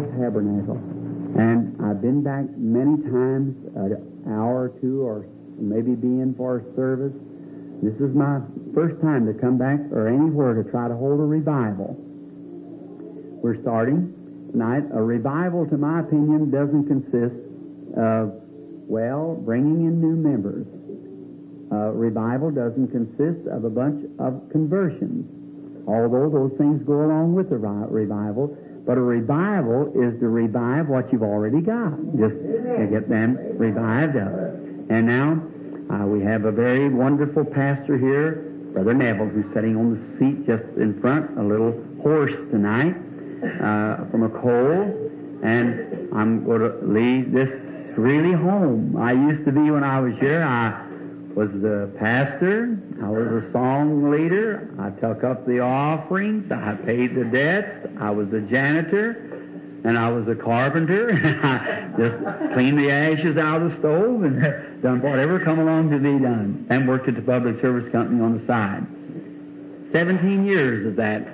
tabernacle. And I've been back many times, an hour or two, or maybe being for a service. This is my first time to come back or anywhere to try to hold a revival. We're starting tonight. A revival, to my opinion, doesn't consist of, bringing in new members. Revival doesn't consist of a bunch of conversions, although those things go along with the revival. But a revival is to revive what you've already got, just to get them revived up. And now we have a very wonderful pastor here, Brother Neville, who's sitting on the seat just in front, a little hoarse tonight from a cold. And I'm going to leave this really home. I used to be, when I was here, I was the pastor, I was a song leader, I took up the offerings, I paid the debts, I was a janitor, and I was a carpenter. I just cleaned the ashes out of the stove and done whatever come along to be done, and worked at the public service company on the side. 17 years of that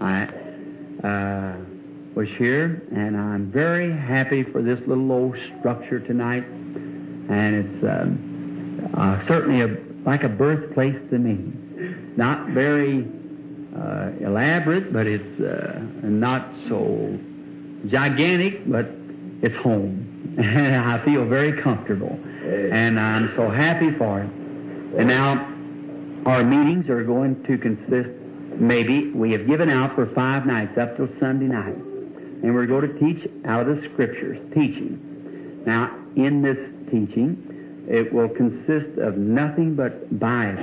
I was here, and I'm very happy for this little old structure tonight, and it's certainly like a birthplace to me. Not very elaborate, but it's not so gigantic, but it's home. And I feel very comfortable. And I'm so happy for it. And now our meetings are going to consist, maybe, we have given out for 5 nights up till Sunday night. And we're going to teach out of the Scriptures, teaching. Now, in this teaching, it will consist of nothing but Bible.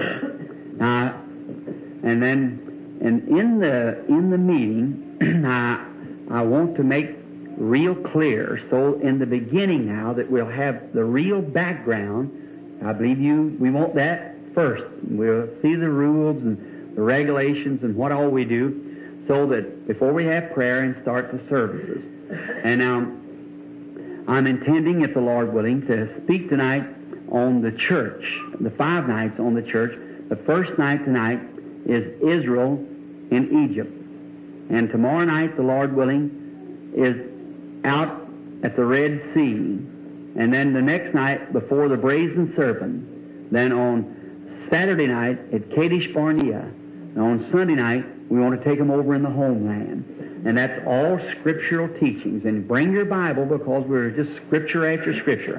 And in the meeting, I want to make real clear, so in the beginning now, that we'll have the real background. I believe we want that first. We'll see the rules and the regulations and what all we do, so that before we have prayer and start the services. And now, I'm intending, if the Lord willing, to speak tonight on the church, the 5 nights on the church. The first night tonight is Israel in Egypt. And tomorrow night, the Lord willing, is out at the Red Sea. And then the next night, before the brazen serpent. Then on Saturday night at Kadesh Barnea. And on Sunday night, we want to take them over in the homeland. And that's all scriptural teachings. And bring your Bible, because we're just scripture after scripture.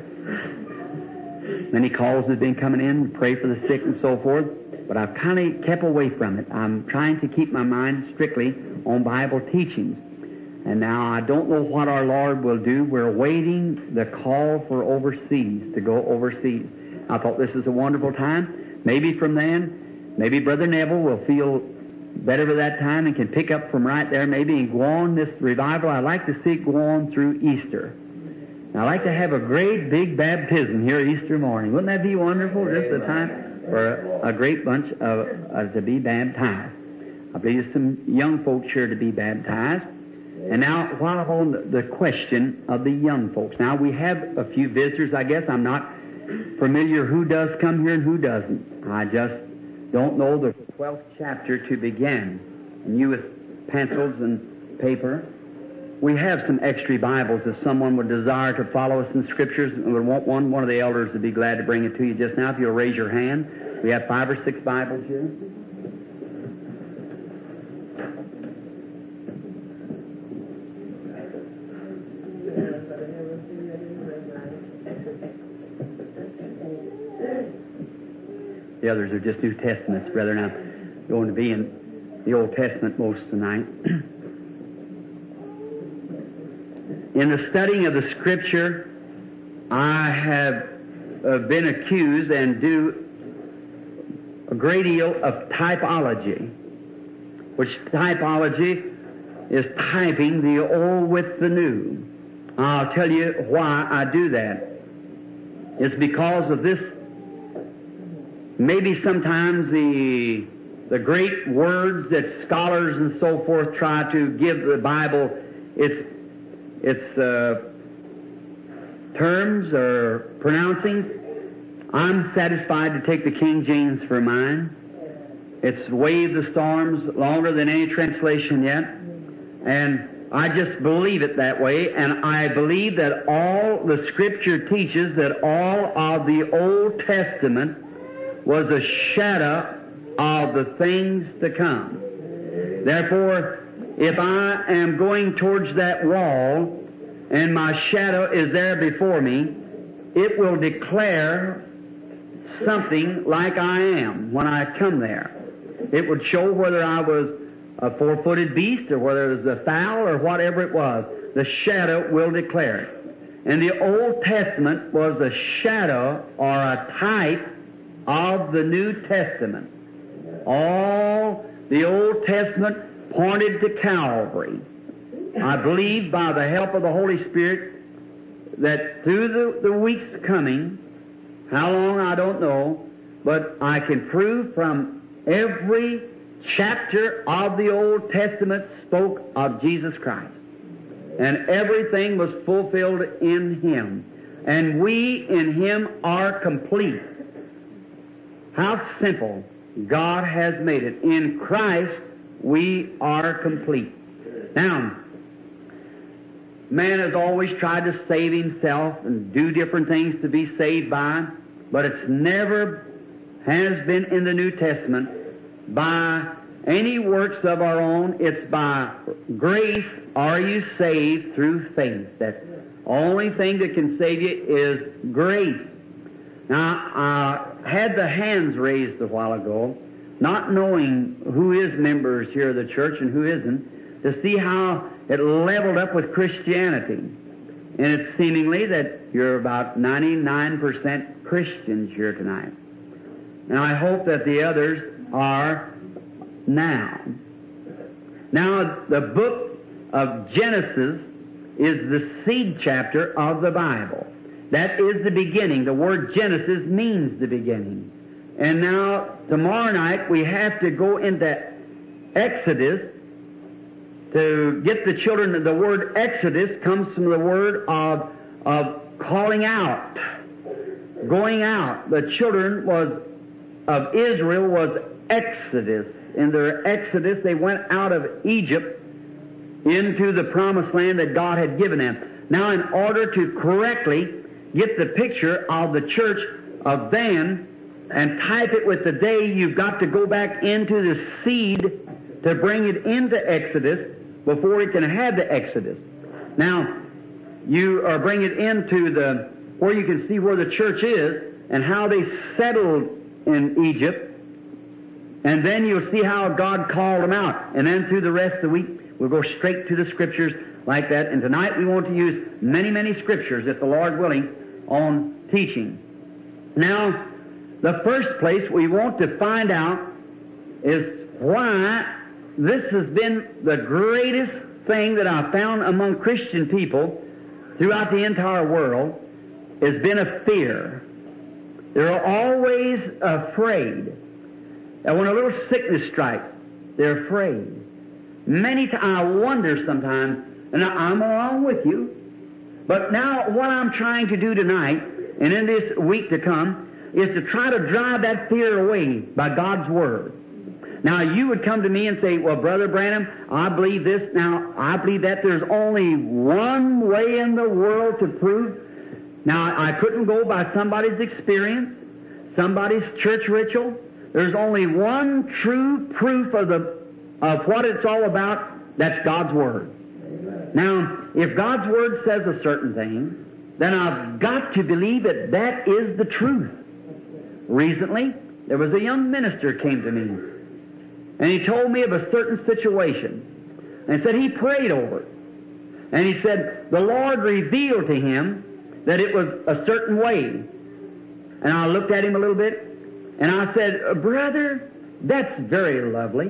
Many calls have been coming in, pray for the sick and so forth, but I've kind of kept away from it. I'm trying to keep my mind strictly on Bible teachings. And now I don't know what our Lord will do. We're awaiting the call for overseas, to go overseas. I thought this is a wonderful time. Maybe from then, maybe Brother Neville will feel better by that time and can pick up from right there, maybe, and go on this revival. I'd like to see it go on through Easter. I'd like to have a great big baptism here Easter morning. Wouldn't that be wonderful? Just a time for a great bunch of to be baptized. I believe there's some young folks here to be baptized. And now, while I'm on the question of the young folks, now we have a few visitors. I guess I'm not familiar who does come here and who doesn't. I just don't know the 12th chapter to begin. And you with pencils and paper. We have some extra Bibles. If someone would desire to follow us in Scriptures and would want one of the elders would be glad to bring it to you just now. If you'll raise your hand. We have 5 or 6 Bibles here. The others are just New Testaments, brother. Now, going to be in the Old Testament most tonight. In the studying of the Scripture, I have been accused and do a great deal of typology, which typology is typing the old with the new. I'll tell you why I do that. It's because of this. Maybe sometimes the great words that scholars and so forth try to give the Bible its terms or pronouncings. I'm satisfied to take the King James for mine. It's waved the storms longer than any translation yet. And I just believe it that way, and I believe that all the Scripture teaches that all of the Old Testament was a shadow of the things to come. Therefore, if I am going towards that wall and my shadow is there before me, it will declare something like I am when I come there. It would show whether I was a four-footed beast or whether it was a fowl or whatever it was. The shadow will declare it. And the Old Testament was a shadow or a type of the New Testament. All the Old Testament pointed to Calvary. I believe by the help of the Holy Spirit that through the weeks coming, how long I don't know, but I can prove from every chapter of the Old Testament spoke of Jesus Christ. And everything was fulfilled in Him. And we in Him are complete. How simple God has made it. In Christ we are complete. Now, man has always tried to save himself and do different things to be saved by, but it's never has been in the New Testament by any works of our own. It's by grace are you saved through faith. That's the only thing that can save you is grace. Now, I had the hands raised a while ago, not knowing who is members here of the church and who isn't, to see how it leveled up with Christianity. And it's seemingly that you're about 99% Christians here tonight. And I hope that the others are now. Now, the book of Genesis is the seed chapter of the Bible. That is the beginning. The word Genesis means the beginning. And now, tomorrow night, we have to go into Exodus to get the children. The word Exodus comes from the word of calling out, going out. The children of Israel was Exodus. In their Exodus, they went out of Egypt into the promised land that God had given them. Now, in order to correctly get the picture of the church of then and type it with the day, you've got to go back into the seed to bring it into Exodus before it can have the Exodus. Now, you are bringing it into where you can see where the church is and how they settled in Egypt. And then you'll see how God called them out. And then through the rest of the week, we'll go straight to the Scriptures like that. And tonight we want to use many, many Scriptures, if the Lord willing, on teaching. Now, the first place we want to find out is why this has been the greatest thing that I've found among Christian people throughout the entire world has been a fear. They're always afraid. And when a little sickness strikes, they're afraid. Many times, I wonder sometimes, and I'm along with you, but now what I'm trying to do tonight and in this week to come is to try to drive that fear away by God's Word. Now, you would come to me and say, well, Brother Branham, I believe this. Now, I believe that there's only one way in the world to prove. Now, I couldn't go by somebody's experience, somebody's church ritual. There's only one true proof of what it's all about. That's God's Word. Now, if God's Word says a certain thing, then I've got to believe that that is the truth. Recently, there was a young minister came to me, and he told me of a certain situation, and said he prayed over it. And he said the Lord revealed to him that it was a certain way. And I looked at him a little bit, and I said, Brother, that's very lovely.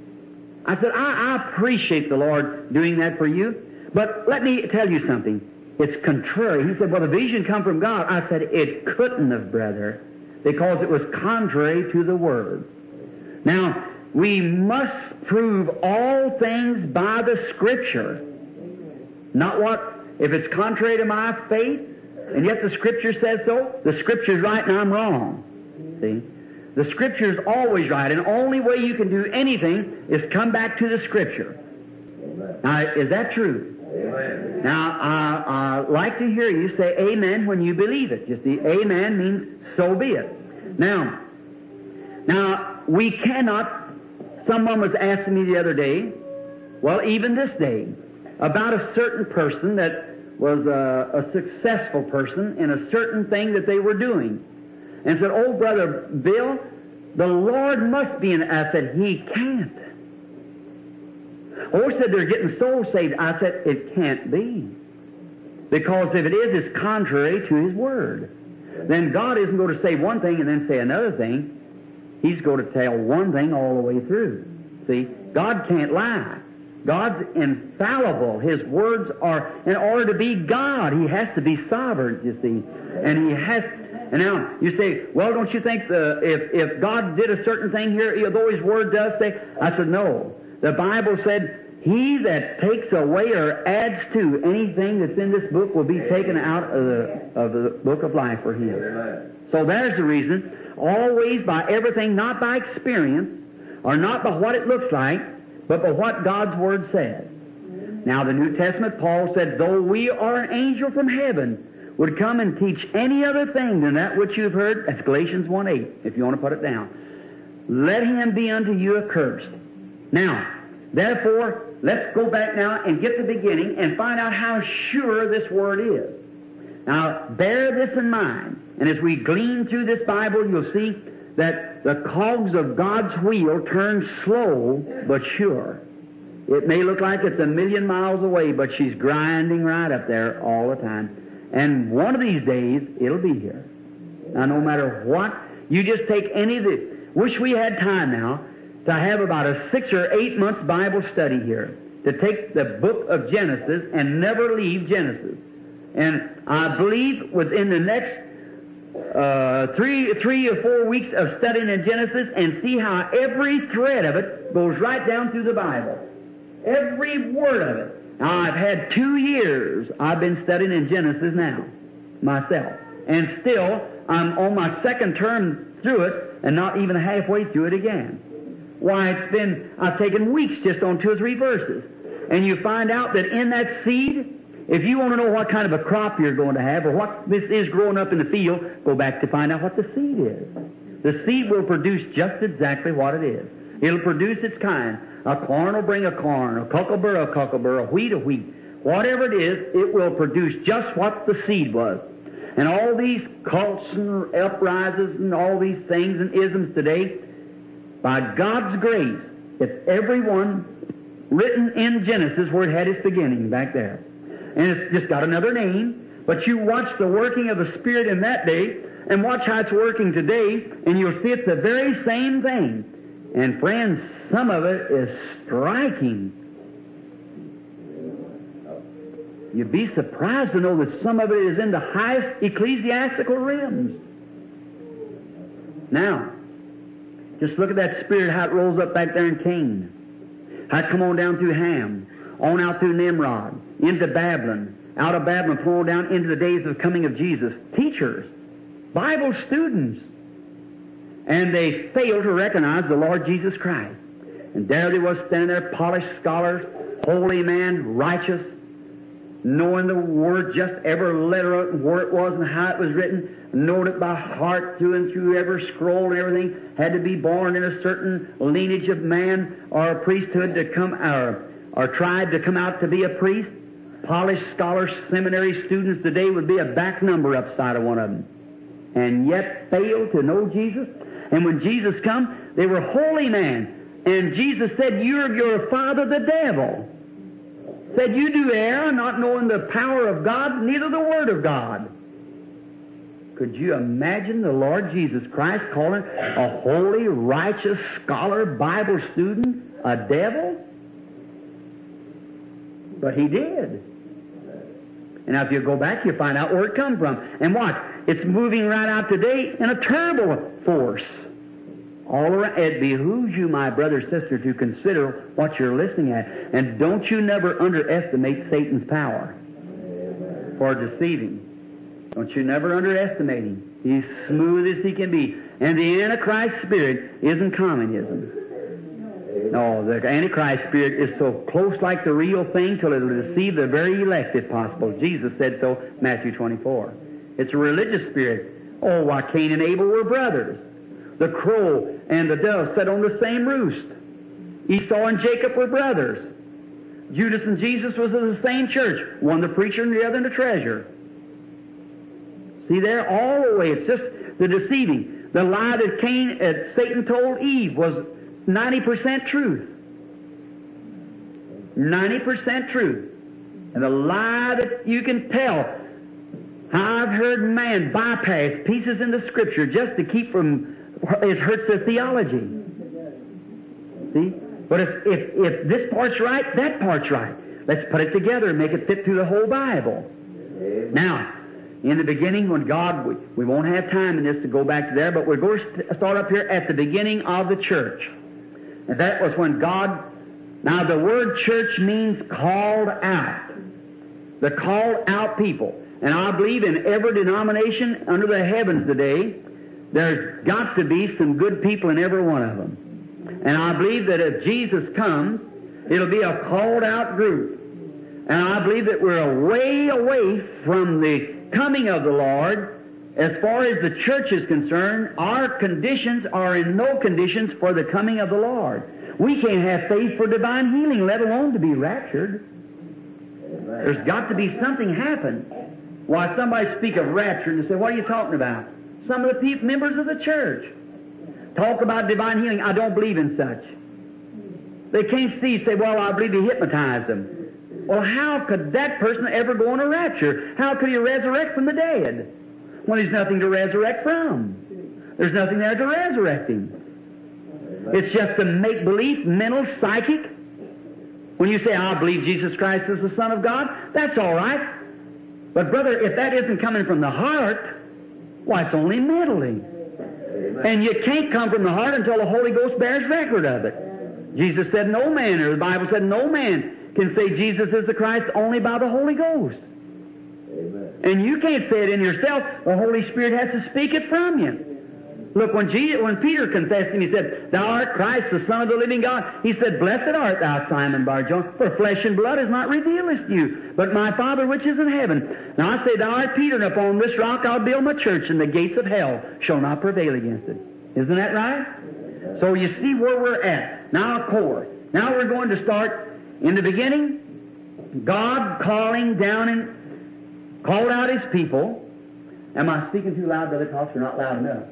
I said, I appreciate the Lord doing that for you, but let me tell you something. It's contrary. He said, well, the vision come from God. I said, it couldn't have, brother, because it was contrary to the Word. Now, we must prove all things by the Scripture. Not if it's contrary to my faith, and yet the Scripture says so, the Scripture's right and I'm wrong. See? The Scripture's always right, and the only way you can do anything is come back to the Scripture. Now, is that true? Amen. Now, I like to hear you say amen when you believe it. You see, amen means so be it. Now, we cannot, someone was asking me the other day, well, even this day, about a certain person that was a successful person in a certain thing that they were doing. And said, oh, Brother Bill, the Lord must be in it. I said, He can't. Oh, said they're getting souls saved. I said, it can't be. Because if it is, it's contrary to His Word. Then God isn't going to say one thing and then say another thing. He's going to tell one thing all the way through. See, God can't lie. God's infallible. His words are, in order to be God, He has to be sovereign, you see. And He has, and now you say, well, don't you think if God did a certain thing here, though His Word does say, I said, no. The Bible said, He that takes away or adds to anything that's in this book will be taken out of the book of life for him. So there's the reason. Always by everything, not by experience, or not by what it looks like, but by what God's Word says. Now, the New Testament, Paul said, though we are an angel from heaven, would come and teach any other thing than that which you've heard. That's Galatians 1:8, if you want to put it down. Let him be unto you accursed. Now, therefore, let's go back now and get the beginning and find out how sure this Word is. Now, bear this in mind, and as we glean through this Bible, you'll see that the cogs of God's wheel turn slow but sure. It may look like it's 1,000,000 miles away, but she's grinding right up there all the time. And one of these days, it'll be here. Now, no matter what, you just take any of the... Wish we had time now to have about a 6 or 8 months Bible study here, to take the book of Genesis and never leave Genesis. And I believe within the next 3 or 4 weeks of studying in Genesis and see how every thread of it goes right down through the Bible. Every word of it. Now, I've had 2 years I've been studying in Genesis now, myself. And still, I'm on my second term through it and not even halfway through it again. Why, I've taken weeks just on 2 or 3 verses. And you find out that in that seed, if you want to know what kind of a crop you're going to have or what this is growing up in the field, go back to find out what the seed is. The seed will produce just exactly what it is. It'll produce its kind. A corn will bring a corn, a kookaburra, a wheat, a wheat. Whatever it is, it will produce just what the seed was. And all these cults and uprises and all these things and isms today, by God's grace, it's every one written in Genesis where it had its beginning back there. And it's just got another name, but you watch the working of the Spirit in that day and watch how it's working today, and you'll see it's the very same thing. And friends, some of it is striking. You'd be surprised to know that some of it is in the highest ecclesiastical realms. Now, just look at that Spirit, how it rolls up back there in Cain. How it come on down through Ham, on out through Nimrod, into Babylon, out of Babylon, flowing down into the days of the coming of Jesus. Teachers, Bible students. And they failed to recognize the Lord Jesus Christ. And there they was standing there, polished scholars, holy man, righteous, knowing the Word, just every letter of it, and where it was and how it was written, knowing it by heart through and through every scroll and everything, had to be born in a certain lineage of man or a priesthood to come, or tribe to come out to be a priest. Polished scholars, seminary students today would be a back number upside of one of them. And yet failed to know Jesus. And when Jesus come, they were holy men. And Jesus said, you're of your father the devil. Said, you do err, not knowing the power of God, neither the Word of God. Could you imagine the Lord Jesus Christ calling a holy, righteous scholar, Bible student, a devil? But He did. And now if you go back, you find out where it comes from. And watch, it's moving right out today in a terrible force. All around. It behooves you, my brother, sister, to consider what you're listening at. And don't you never underestimate Satan's power for deceiving. Don't you never underestimate him. He's smooth as he can be. And the Antichrist spirit isn't communism. No, the Antichrist spirit is so close like the real thing till it'll deceive the very elect if possible. Jesus said so, Matthew 24. It's a religious spirit. Oh, why Cain and Abel were brothers. The crow and the dove sat on the same roost. Esau and Jacob were brothers. Judas and Jesus was of the same church. One the preacher and the other the treasurer. See there, all the way, it's just the deceiving. The lie that Satan told Eve was 90% truth. 90% truth. And the lie that you can tell. I've heard man bypass pieces in the Scripture just to keep from, it hurts their theology. See? But if this part's right, that part's right. Let's put it together and make it fit through the whole Bible. Now, in the beginning, when God, we won't have time in this to go back to there, but we're going to start up here at the beginning of the church. And that was when God, now the word church means called out. The called out people. And I believe in every denomination under the heavens today, there's got to be some good people in every one of them. And I believe that if Jesus comes, it'll be a called out group. And I believe that we're way away from the coming of the Lord. As far as the church is concerned, our conditions are in no conditions for the coming of the Lord. We can't have faith for divine healing, let alone to be raptured. There's got to be something happen. Why, somebody speak of rapture and they say, what are you talking about? Some of the members of the church talk about divine healing. I don't believe in such. They can't see, say, well, I believe he hypnotized them. Well, how could that person ever go on a rapture? How could he resurrect from the dead? Well, there's nothing to resurrect from. There's nothing there to resurrect him. It's just a make-believe, mental, psychic. When you say, I believe Jesus Christ is the Son of God, that's all right. But, brother, if that isn't coming from the heart, why, it's only mentally. And you can't come from the heart until the Holy Ghost bears record of it. Jesus said no man, or the Bible said no man can say Jesus is the Christ only by the Holy Ghost. Amen. And you can't say it in yourself. The Holy Spirit has to speak it from you. Look, when Peter confessed him, he said, Thou art Christ, the Son of the living God. He said, Blessed art thou, Simon Bar-Jonah, for flesh and blood has not revealed this to you, but my Father which is in heaven. Now I say, Thou art Peter, and upon this rock I'll build my church, and the gates of hell shall not prevail against it. Isn't that right? So you see where we're at. Now a core. Now we're going to start in the beginning. God calling down and called out His people. Am I speaking too loud, Brother Cox, or not loud enough?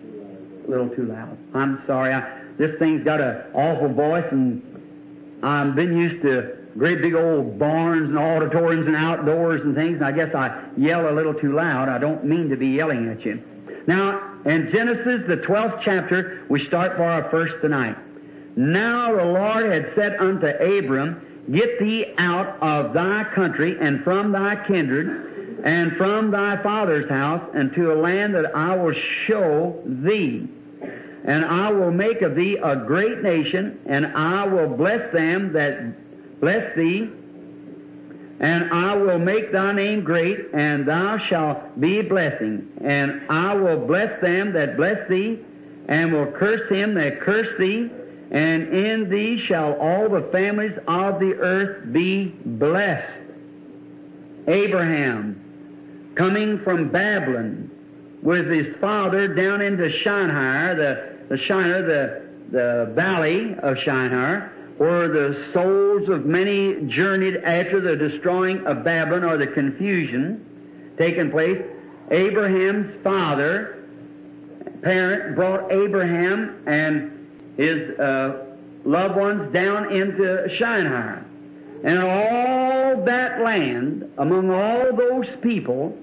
A little too loud. I'm sorry. This thing's got an awful voice, and I've been used to great big old barns and auditoriums and outdoors and things, and I guess I yell a little too loud. I don't mean to be yelling at you. Now, in Genesis, the 12th chapter, we start for our first tonight. Now the Lord had said unto Abram, Get thee out of thy country and from thy kindred and from thy father's house and to a land that I will show thee. And I will make of thee a great nation, and I will bless them that bless thee, and I will make thy name great, and thou shalt be a blessing. And I will bless them that bless thee, and will curse him that curse thee, and in thee shall all the families of the earth be blessed. Abraham, coming from Babylon with his father down into Shinar, the valley of Shinar, where the souls of many journeyed after the destroying of Babylon, or the confusion taking place. Abraham's parent brought Abraham and his loved ones down into Shinar. And all that land, among all those people,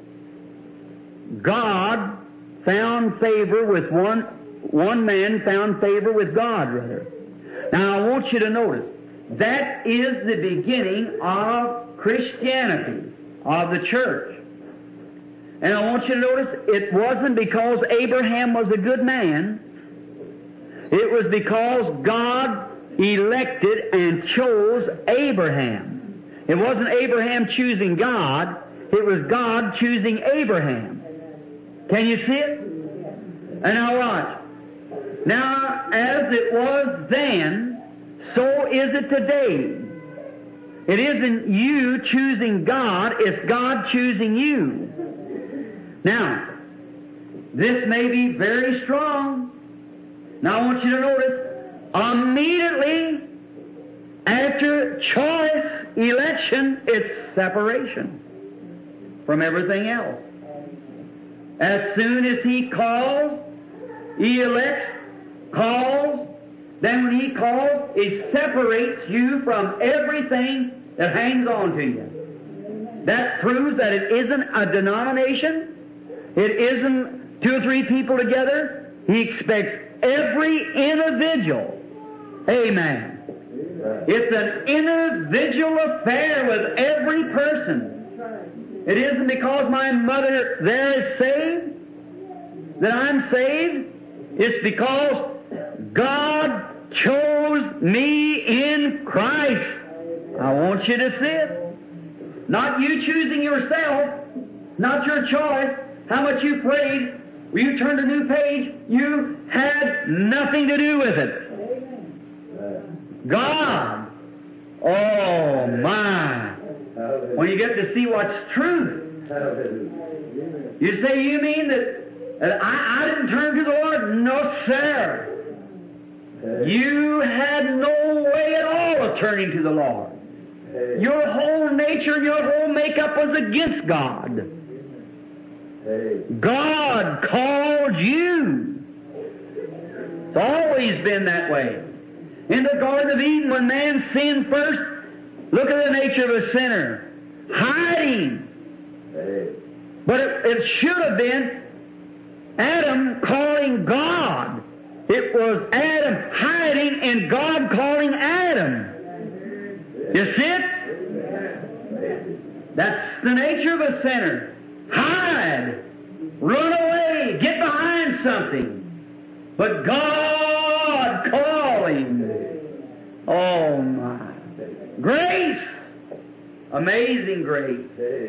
God found favor with one man found favor with God, rather. Now I want you to notice, that is the beginning of Christianity, of the church. And I want you to notice, it wasn't because Abraham was a good man. It was because God elected and chose Abraham. It wasn't Abraham choosing God, it was God choosing Abraham. Can you see it? And now watch. Now, as it was then, So is it today. It isn't you choosing God, it's God choosing you. Now, this may be very strong. Now I want you to notice, immediately after choice, election, it's separation from everything else. As soon as He calls, He elects, calls, then when He calls, it separates you from everything that hangs on to you. That proves that it isn't a denomination. It isn't two or three people together. He expects every individual. Amen. It's an individual affair with every person. It isn't because my mother there is saved that I'm saved. It's because God chose me in Christ. I want you to see it. Not you choosing yourself, not your choice, how much you prayed, when you turned a new page, you had nothing to do with it. God. Oh my. When you get to see what's truth. You say, you mean that I didn't turn to the Lord? No, sir. You had no way at all of turning to the Lord. Your whole nature and your whole makeup was against God. God called you. It's always been that way. In the Garden of Eden, when man sinned first, look at the nature of a sinner. Hiding. But it should have been Adam calling God. It was Adam hiding and God calling Adam. You see it? That's the nature of a sinner. Hide. Run away. Get behind something. But God calling. Oh my. Grace. Amazing grace.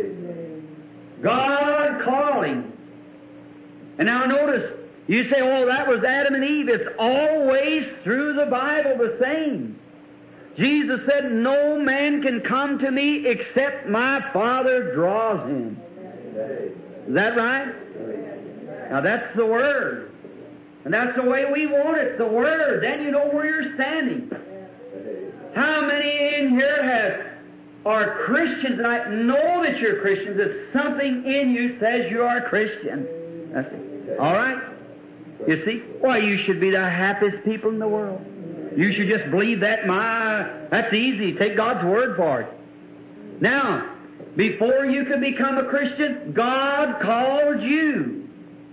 God calling. And now notice, you say, oh, that was Adam and Eve. It's always through the Bible the same. Jesus said, no man can come to me except my Father draws him. Is that right? Now that's the Word. And that's the way we want it, the Word. Then you know where you're standing. How many in here are Christians, and I know that you're Christians, that something in you says you are a Christian? That's it. All right? You see? Why, you should be the happiest people in the world. You should just believe that. That's easy. Take God's word for it. Now, before you could become a Christian, God called you.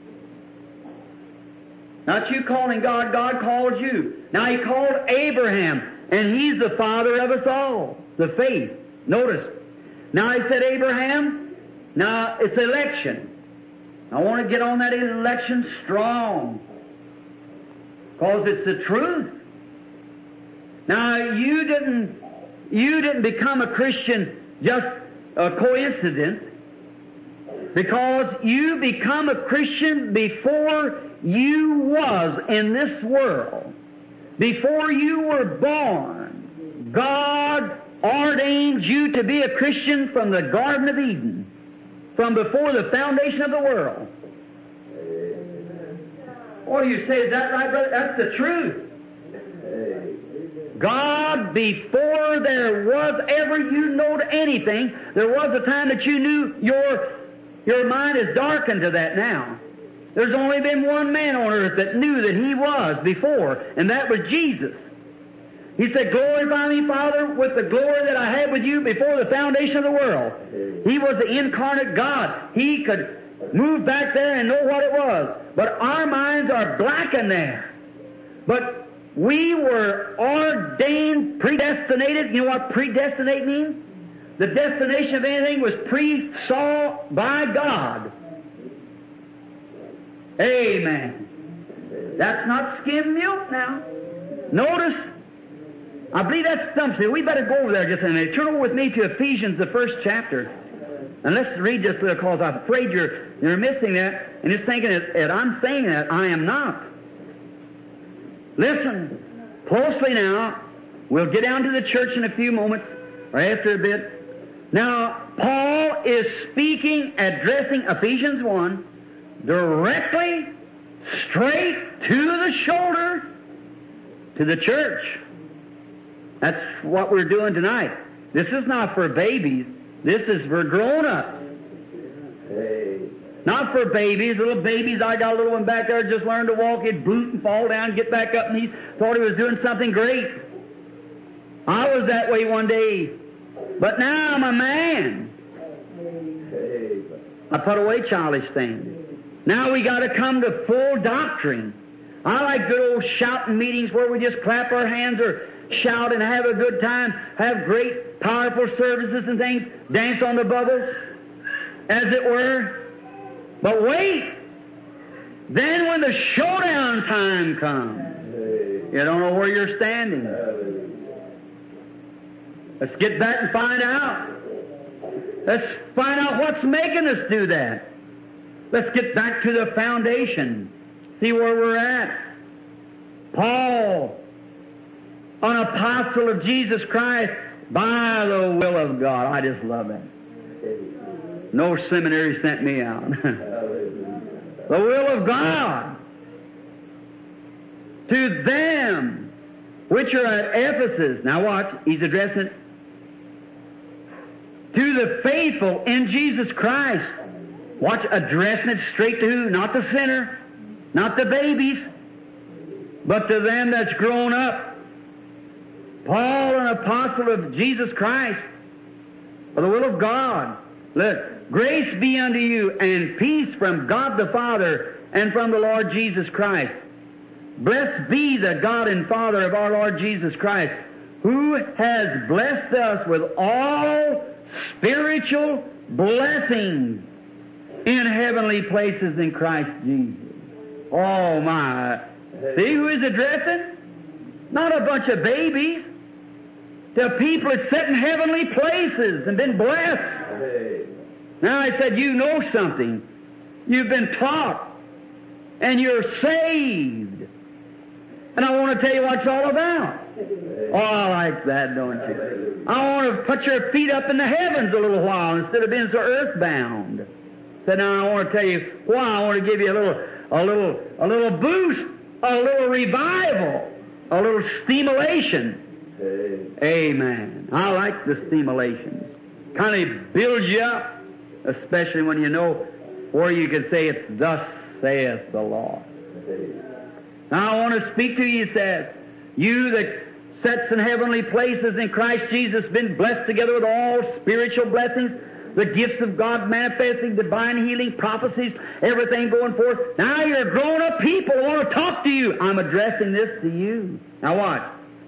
Not you calling God, God called you. Now, He called Abraham, and he's the father of us all, the faith. Notice. Now, He said, Abraham, now it's election. I want to get on that election strong, because it's the truth. Now, you didn't become a Christian just a coincidence, because you become a Christian before you was in this world. Before you were born, God ordained you to be a Christian from the Garden of Eden, from before the foundation of the world. Oh, you say, is that right, brother? That's the truth. God, before there was ever you knowed anything, there was a time that you knew your mind is darkened to that now. There's only been one man on earth that knew that He was before, and that was Jesus. He said, glorify me, Father, with the glory that I had with you before the foundation of the world. He was the incarnate God. He could move back there and know what it was. But our minds are blackened there. But we were ordained, predestinated. You know what predestinate means? The destination of anything was pre-saw by God. Amen. That's not skim milk now. Notice, I believe that stumps it. We better go over there just a minute. Turn over with me to Ephesians, the 1st chapter. And let's read this because I'm afraid you're missing that and just thinking that I'm saying that. I am not. Listen closely now. We'll get down to the church in a few moments, or after a bit. Now, Paul is speaking, addressing Ephesians 1, directly, straight to the shoulder, to the church. That's what we're doing tonight. This is not for babies. This is for grown-ups. Not for babies, little babies. I got a little one back there just learned to walk. He'd boot and fall down, get back up, and he thought he was doing something great. I was that way one day. But now I'm a man. I put away childish things. Now we got to come to full doctrine. I like good old shouting meetings where we just clap our hands or shout and have a good time, have great, powerful services and things, dance on the bubbles, as it were. But wait! Then when the showdown time comes, you don't know where you're standing. Let's get back and find out. Let's find out what's making us do that. Let's get back to the foundation. See where we're at. Paul, an apostle of Jesus Christ, by the will of God. I just love that. No seminary sent me out. The will of God. To them which are at Ephesus. Now watch, he's addressing it. To the faithful in Jesus Christ. Watch, addressing it straight to who? Not the sinner, not the babies, but to them that's grown up. Paul, an apostle of Jesus Christ, for the will of God. Look, grace be unto you and peace from God the Father and from the Lord Jesus Christ. Blessed be the God and Father of our Lord Jesus Christ, who has blessed us with all spiritual blessings in heavenly places in Christ Jesus. Oh my. See who he's addressing? Not a bunch of babies. The people that sit in heavenly places and been blessed. Now I said, you know something. You've been taught. And you're saved. And I want to tell you what it's all about. Oh, I like that, don't you? I want to put your feet up in the heavens a little while instead of being so earthbound. So now I want to tell you why. I want to give you a little boost, a little revival, a little stimulation. Amen. I like the stimulation. Kind of builds you up, especially when you know where you can say it's thus saith the Lord. Now I want to speak to you, he says, you that sits in heavenly places in Christ Jesus, been blessed together with all spiritual blessings, the gifts of God manifesting, divine healing, prophecies, everything going forth. Now you're grown-up people. I want to talk to you. I'm addressing this to you. Now what?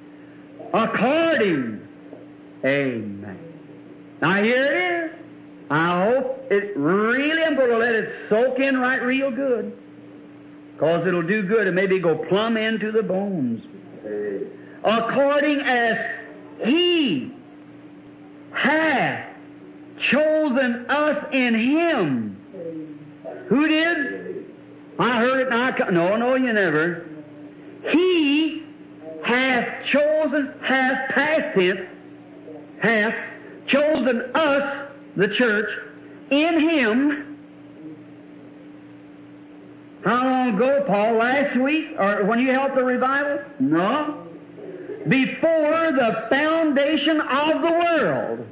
According. Amen. Now here it is. I hope it really, I'm going to let it soak in right real good. Because it'll do good and maybe go plumb into the bones. According as He hath chosen us in Him. Who did? I heard it and no, you never. He hath chosen, hath past tense, hath chosen us, the church, in Him. How long ago, Paul? Last week? Or when you held the revival? No. Before the foundation of the world.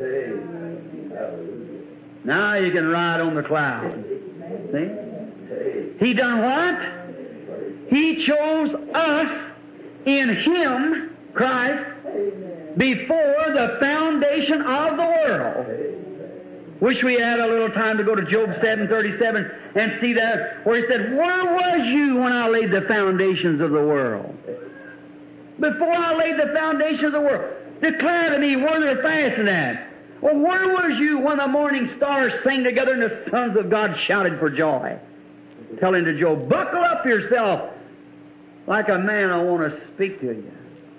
Now you can ride on the clouds. See? He done what? He chose us in Him, Christ, before the foundation of the world. Wish we had a little time to go to Job 7:37 and see that where he said, where was you when I laid the foundations of the world? Before I laid the foundation of the world. Declare to me where they're fastened at. Well, where was you when the morning stars sang together and the sons of God shouted for joy? Telling to Job, buckle up yourself. Like a man, I want to speak to you.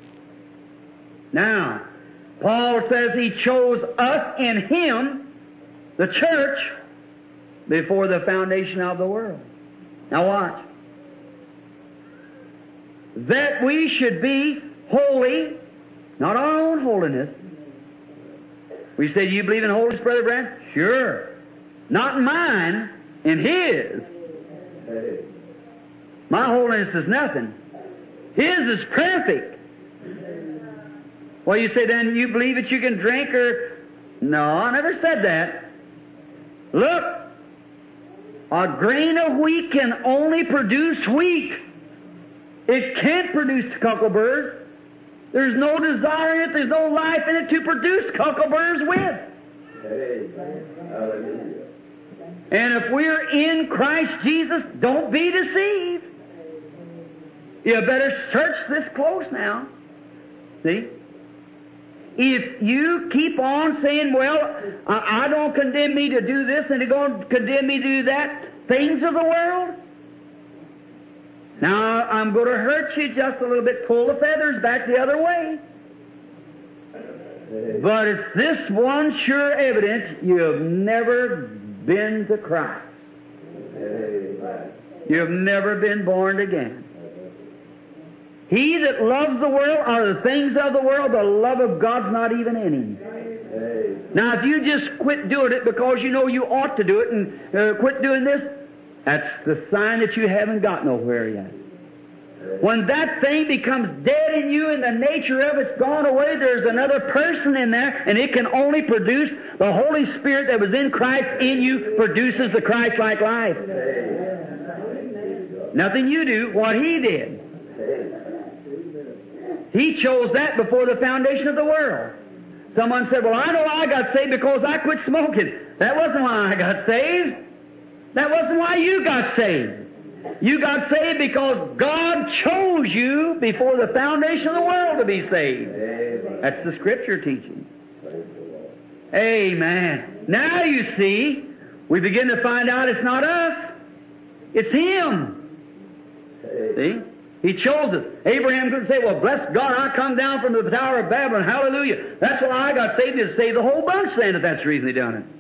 Now, Paul says he chose us in Him, the church, before the foundation of the world. Now watch. That we should be holy Not our own holiness. We say, do you believe in holiness, Brother Brad? Sure. Not in mine, in His. My holiness is nothing. His is perfect. Well, you say, then you believe that you can drink or... No, I never said that. Look, a grain of wheat can only produce wheat. It can't produce cockleburrs. There's no desire in it, there's no life in it to produce cockleburrs with. And if we're in Christ Jesus, don't be deceived. You better search this close now. See? If you keep on saying, well, I don't condemn me to do this and they're going to condemn me to do that, things of the world. Now, I'm going to hurt you just a little bit, pull the feathers back the other way. But it's this one sure evidence you have never been to Christ. You have never been born again. He that loves the world or the things of the world, the love of God's not even in him. Now, if you just quit doing it because you know you ought to do it and quit doing this, that's the sign that you haven't got nowhere yet. When that thing becomes dead in you and the nature of it's gone away, there's another person in there, and it can only produce the Holy Spirit that was in Christ in you produces the Christ-like life. Nothing you do, what He did. He chose that before the foundation of the world. Someone said, well, I know I got saved because I quit smoking. That wasn't why I got saved. That wasn't why you got saved. You got saved because God chose you before the foundation of the world to be saved. Amen. That's the Scripture teaching. Amen. Now you see, we begin to find out it's not us. It's Him. See? He chose us. Abraham couldn't say, well, bless God, I come down from the Tower of Babylon. Hallelujah. That's why I got saved, to save the whole bunch then, if that's the reason He done it.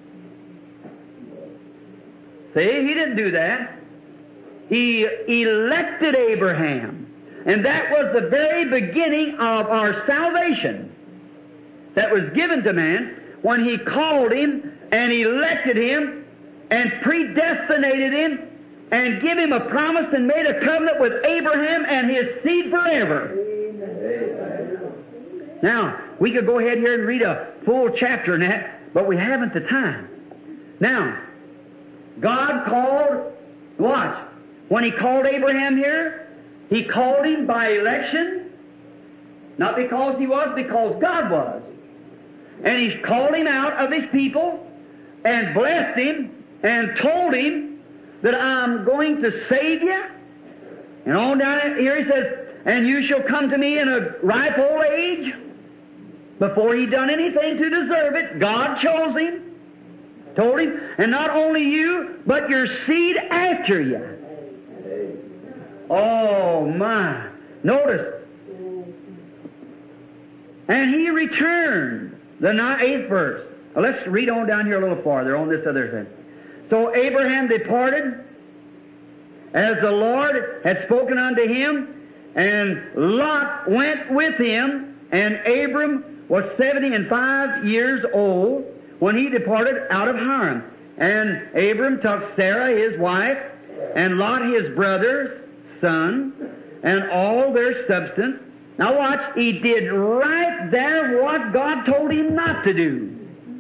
See? He didn't do that. He elected Abraham. And that was the very beginning of our salvation that was given to man when He called him and elected him and predestinated him and give him a promise and made a covenant with Abraham and his seed forever. Amen. Now, we could go ahead here and read a full chapter in that, but we haven't the time. Now, God called, watch, when He called Abraham here, He called him by election, not because he was, because God was. And He called him out of his people and blessed him and told him that I'm going to save you. And on down here He says, and you shall come to me in a ripe old age. Before he done anything to deserve it, God chose him, told him, and not only you, but your seed after you. Oh my. Notice. And he returned. The 8th verse. Now let's read on down here a little farther on this other thing. So Abraham departed as the Lord had spoken unto him, and Lot went with him, and Abram was 75 years old when he departed out of Haran. And Abram took Sarah his wife, and Lot his brother's son, and all their substance. Now watch, he did right there what God told him not to do.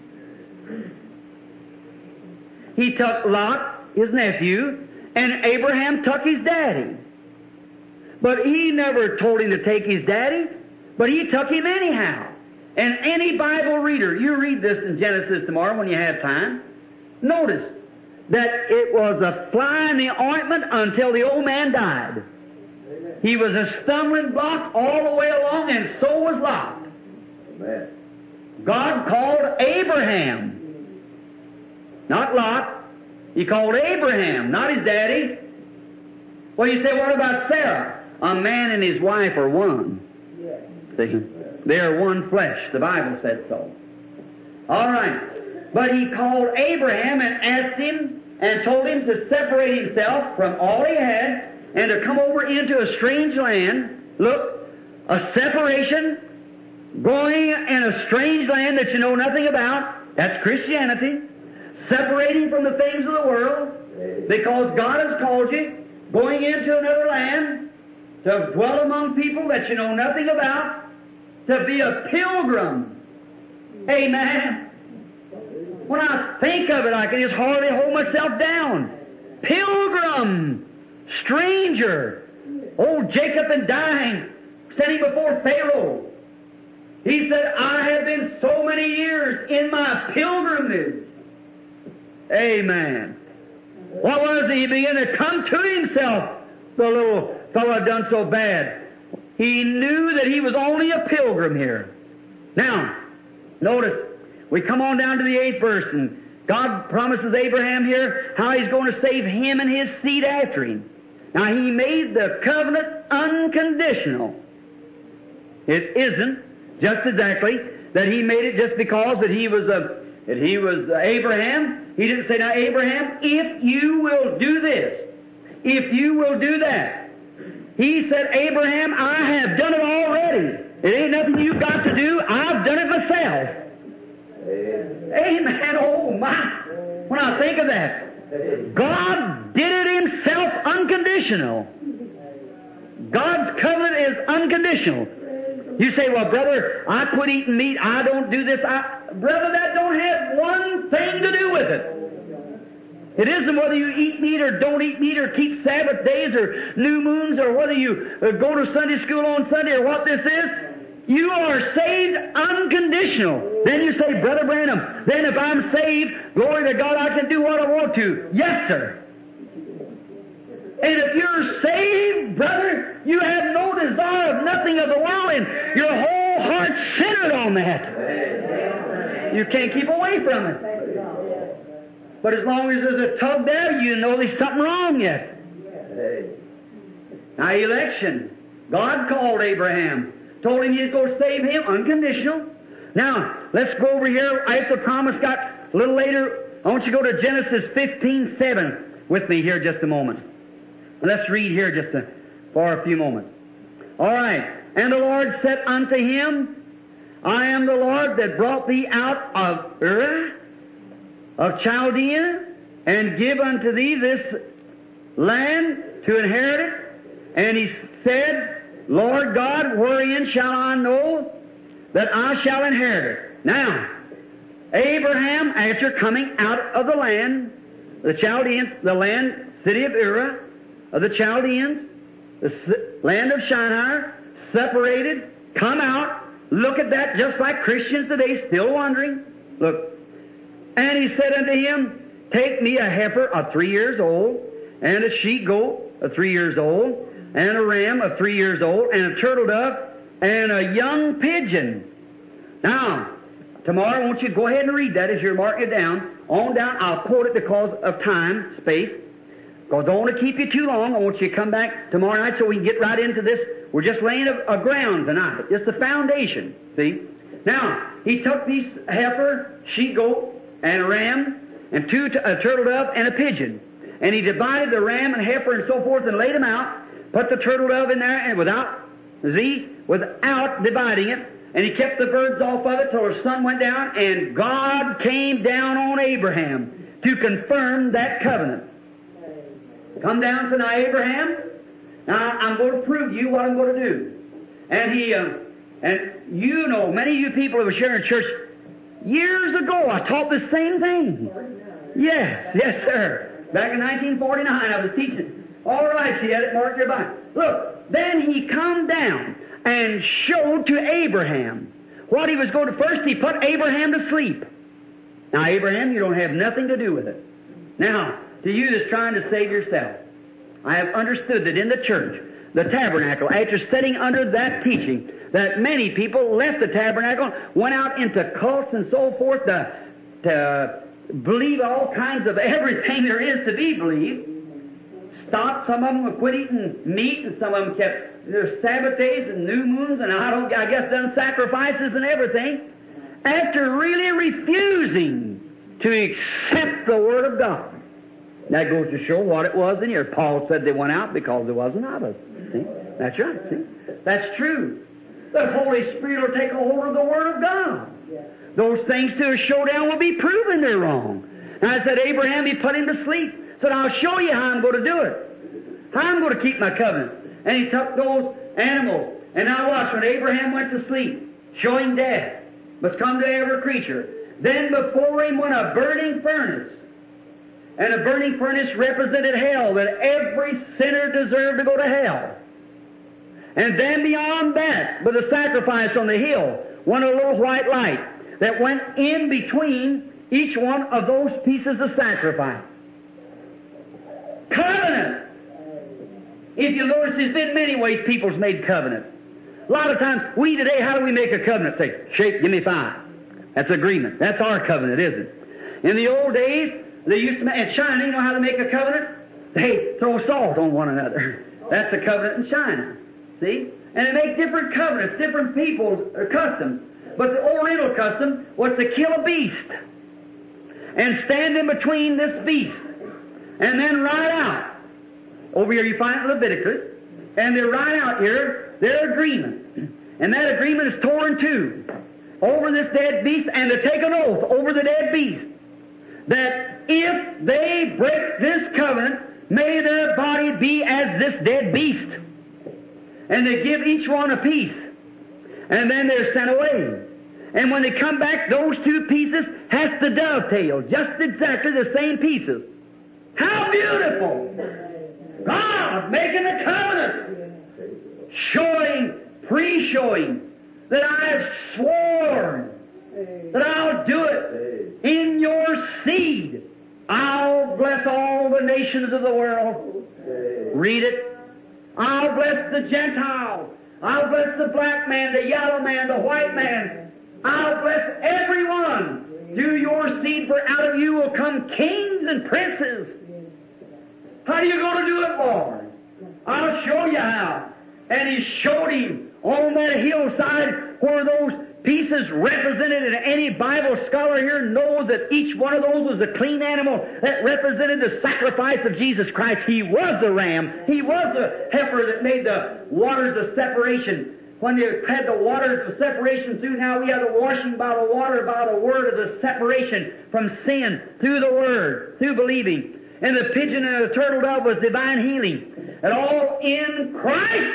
He took Lot, his nephew, and Abraham took his daddy. But he never told him to take his daddy, but he took him anyhow. And any Bible reader, you read this in Genesis tomorrow when you have time, notice that it was a fly in the ointment until the old man died. He was a stumbling block all the way along, and so was Lot. Amen. God called Abraham, not Lot. He called Abraham, not his daddy. Well, you say, what about Sarah? A man and his wife are one. Yes. See? They are one flesh. The Bible said so. All right. But he called Abraham and asked him and told him to separate himself from all he had and to come over into a strange land. Look, a separation going in a strange land that you know nothing about. That's Christianity. Separating from the things of the world because God has called you. Going into another land to dwell among people that you know nothing about. To be a pilgrim. Amen. When I think of it, I can just hardly hold myself down. Pilgrim. Stranger. Old Jacob and dying, standing before Pharaoh. He said, I have been so many years in my pilgrimage. Amen. What was he? He began to come to himself, the little fellow had done so bad. He knew that he was only a pilgrim here. Now, notice, we come on down to the 8th verse, and God promises Abraham here how He's going to save him and his seed after him. Now, He made the covenant unconditional. It isn't just exactly that He made it just because that he was Abraham. He didn't say, now, Abraham, if you will do this, if you will do that. He said, Abraham, I have done it already. It ain't nothing you've got to do. I've done it myself. Amen. Oh, my. When I think of that, God did it Himself unconditional. God's covenant is unconditional. You say, well, brother, I quit eating meat. I don't do this. Brother, that don't have one thing to do with it. It isn't whether you eat meat or don't eat meat or keep Sabbath days or new moons or whether you go to Sunday school on Sunday or what this is. You are saved unconditional. Then you say, Brother Branham, then if I'm saved, glory to God, I can do what I want to. Yes, sir. And if you're saved, brother, you have no desire of nothing of the world, and your whole heart's centered on that. You can't keep away from it. But as long as there's a tug there, you know there's something wrong yet. Now, election. God called Abraham. Told him He's going to save him, unconditional. Now, let's go over here. After the promise got a little later, I want you to go to Genesis 15:7 with me here just a moment. Let's read here just for a few moments. All right. And the Lord said unto him, I am the Lord that brought thee out of Ur of Chaldea, and give unto thee this land to inherit it. And he said, Lord God, wherein shall I know that I shall inherit it? Now, Abraham, after coming out of the land, the Chaldeans, the land, city of Ur, of the Chaldeans, the land of Shinar, separated, come out, look at that just like Christians today, still wondering. Look. And he said unto him, take me a heifer of 3 years old, and a she-goat of 3 years old, and a ram of 3 years old, and a turtle dove, and a young pigeon. Now, tomorrow I want you to go ahead and read that as you're marking it down. On down, I'll quote it because of time, space. Because I don't want to keep you too long. I want you to come back tomorrow night so we can get right into this. We're just laying a ground tonight. It's the foundation, see? Now, he took these heifer, she-goat, and a ram, and a turtle dove, and a pigeon. And he divided the ram and heifer and so forth and laid them out, put the turtle dove in there, and without dividing it, and he kept the birds off of it till the sun went down, and God came down on Abraham to confirm that covenant. Come down tonight, Abraham. Now, I'm going to prove to you what I'm going to do. And you know, many of you people who were sharing church, years ago, I taught the same thing. Yes, sir. Back in 1949, I was teaching. All right, she had it marked your Bible. Look, then he come down and showed to Abraham what he was going to. First, he put Abraham to sleep. Now, Abraham, you don't have nothing to do with it. Now, to you that's trying to save yourself, I have understood that in the church, the tabernacle, after sitting under that teaching, that many people left the tabernacle, went out into cults and so forth to believe all kinds of everything there is to be believed. Stopped. Some of them would quit eating meat, and some of them kept their Sabbath days and new moons, and I guess done sacrifices and everything, after really refusing to accept the Word of God. That goes to show what it was in here. Paul said they went out because there wasn't of us. See? That's right. See? That's true. The Holy Spirit will take a hold of the Word of God. Those things to a showdown will be proven they're wrong. And I said, Abraham, he put him to sleep. Said, I'll show you how I'm going to do it. How I'm going to keep my covenant. And he took those animals. And now watch, when Abraham went to sleep, showing death must come to every creature. Then before him went a burning furnace. And a burning furnace represented hell, that every sinner deserved to go to hell. And then beyond that, with a sacrifice on the hill, went a little white light that went in between each one of those pieces of sacrifice. Covenant! If you notice, there's been many ways people's made covenant. A lot of times, we today, how do we make a covenant? Say, shape, give me 5. That's agreement. That's our covenant, isn't it? In the old days, they used to, in China, you know how to make a covenant? They throw salt on one another. That's a covenant in China. See? And they make different covenants, different people's customs. But the Oriental custom was to kill a beast and stand in between this beast and then ride out. Over here you find Leviticus, and they ride out here their agreement. And that agreement is torn in two over this dead beast, and to take an oath over the dead beast that if they break this covenant, may their body be as this dead beast. And they give each one a piece. And then they're sent away. And when they come back, those 2 pieces has to dovetail, just exactly the same pieces. How beautiful! God making a covenant, showing, pre-showing, that I have sworn that I'll do it in your seed. I'll bless all the nations of the world. Read it. I'll bless the Gentiles. I'll bless the black man, the yellow man, the white man. I'll bless everyone. Through your seed, for out of you will come kings and princes. How are you going to do it, Lord? I'll show you how. And he showed him on that hillside where those pieces represented, and any Bible scholar here knows that each one of those was a clean animal that represented the sacrifice of Jesus Christ. He was the ram. He was the heifer that made the waters of separation. When you had the waters of separation through, now we have the washing by the water, by the word of the separation from sin through the word, through believing. And the pigeon and the turtle dove was divine healing. And all in Christ.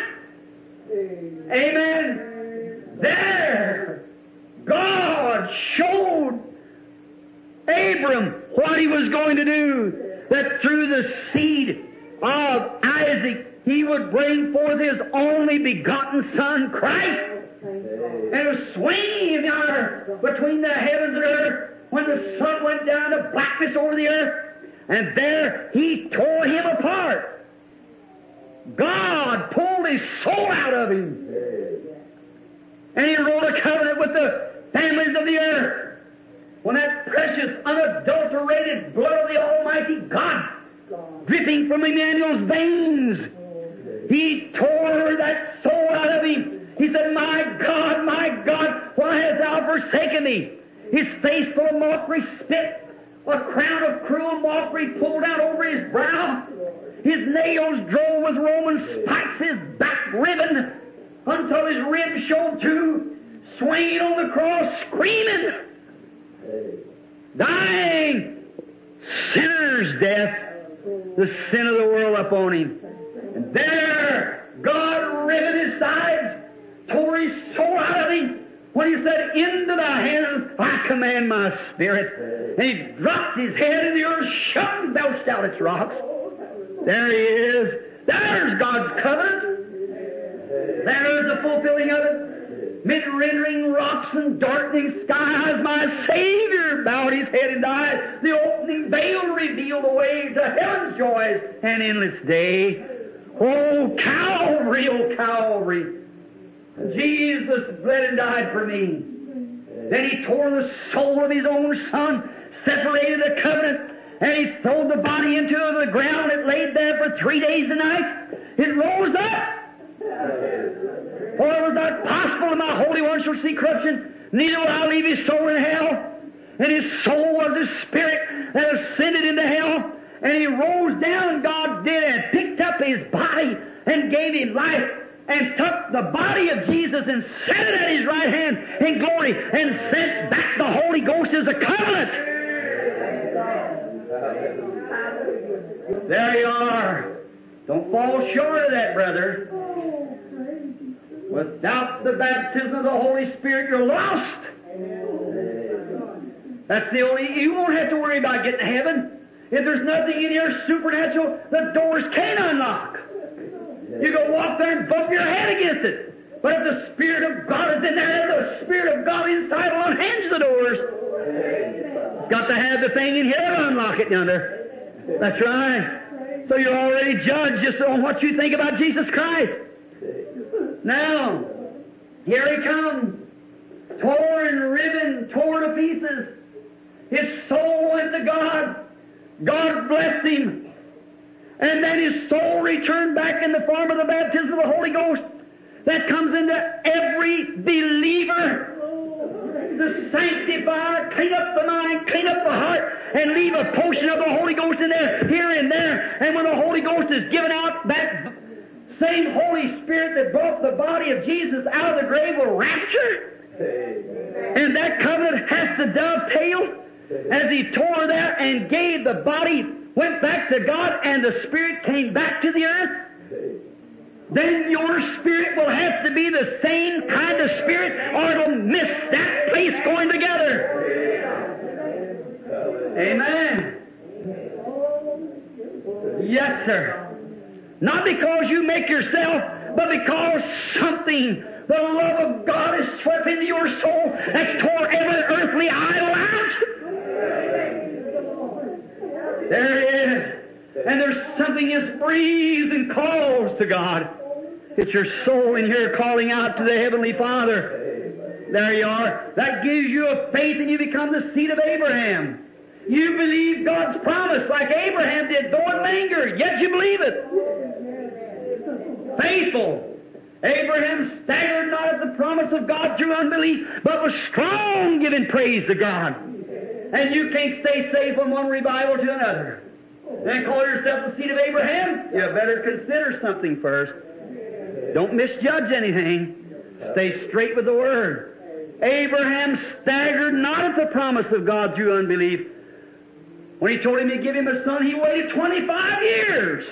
Amen. There, God showed Abram what he was going to do, that through the seed of Isaac he would bring forth his only begotten Son, Christ. And it was swinging there between the heavens and earth when the sun went down to blackness over the earth. And there he tore him apart. God pulled his soul out of him. And he wrote a covenant with the families of the earth. When that precious, unadulterated blood of the Almighty God, dripping from Emmanuel's veins, he tore that soul out of him. He said, my God, why hast thou forsaken me? His face full of mockery, spit, a crown of cruel mockery pulled out over his brow. His nails drove with Roman spikes, his back riven until his ribs showed through, swinging on the cross, screaming, dying, sinner's death, the sin of the world upon him. And there, God riven his sides, tore his soul out of him, when he said, into thy hands I command my spirit. And he dropped his head in the earth, shut and belched out its rocks. There he is. There's God's covenant. There's the fulfilling of it. Mid rendering rocks and darkening skies, my Savior bowed his head and died. The opening veil revealed the way to heaven's joys and endless day. Oh, Calvary, oh, Calvary. Jesus bled and died for me. Then he tore the soul of his own Son, separated the covenant, and he threw the body into the ground. It laid there for 3 days and nights. It rose up. For it was not possible that my Holy One shall see corruption, neither will I leave his soul in hell. And his soul was his spirit that ascended into hell. And he rose down, God did, and picked up his body and gave him life. and took the body of Jesus and set it at His right hand in glory and sent back the Holy Ghost as a covenant. There you are. Don't fall short of that, brother. Without the baptism of the Holy Spirit, you're lost. That's the only... You won't have to worry about getting to heaven. If there's nothing in here supernatural, the doors can't unlock. You go walk there and bump your head against it. But if the Spirit of God is in there, the Spirit of God inside will unhinge the doors. It's got to have the thing in here to unlock it yonder. That's right. So you're already judged just on what you think about Jesus Christ. Now, here He comes, torn, riven, torn to pieces. His soul went to God. God blessed Him. And then His soul returned back in the form of the baptism of the Holy Ghost that comes into every believer. To sanctify, clean up the mind, clean up the heart, and leave a portion of the Holy Ghost in there, here and there. And when the Holy Ghost is given out, that same Holy Spirit that brought the body of Jesus out of the grave will rapture. And that covenant has to dovetail as He tore there and gave the body, went back to God, and the Spirit came back to the earth. Then your spirit will have to be the same kind of spirit, or it'll miss that place going together. Amen. Yes, sir. Not because you make yourself, but because something, the love of God is swept into your soul that's tore every earthly idol out. There it is. And there's something that breathes and calls to God. It's your soul in here calling out to the Heavenly Father. There you are. That gives you a faith and you become the seed of Abraham. You believe God's promise like Abraham did, though in manger, yet you believe it. Faithful. Abraham staggered not at the promise of God through unbelief, but was strong, giving praise to God. And you can't stay safe from one revival to another. And call yourself the seed of Abraham? You better consider something first. Don't misjudge anything. Stay straight with the Word. Abraham staggered not at the promise of God through unbelief. When He told him to give him a son, he waited 25 years.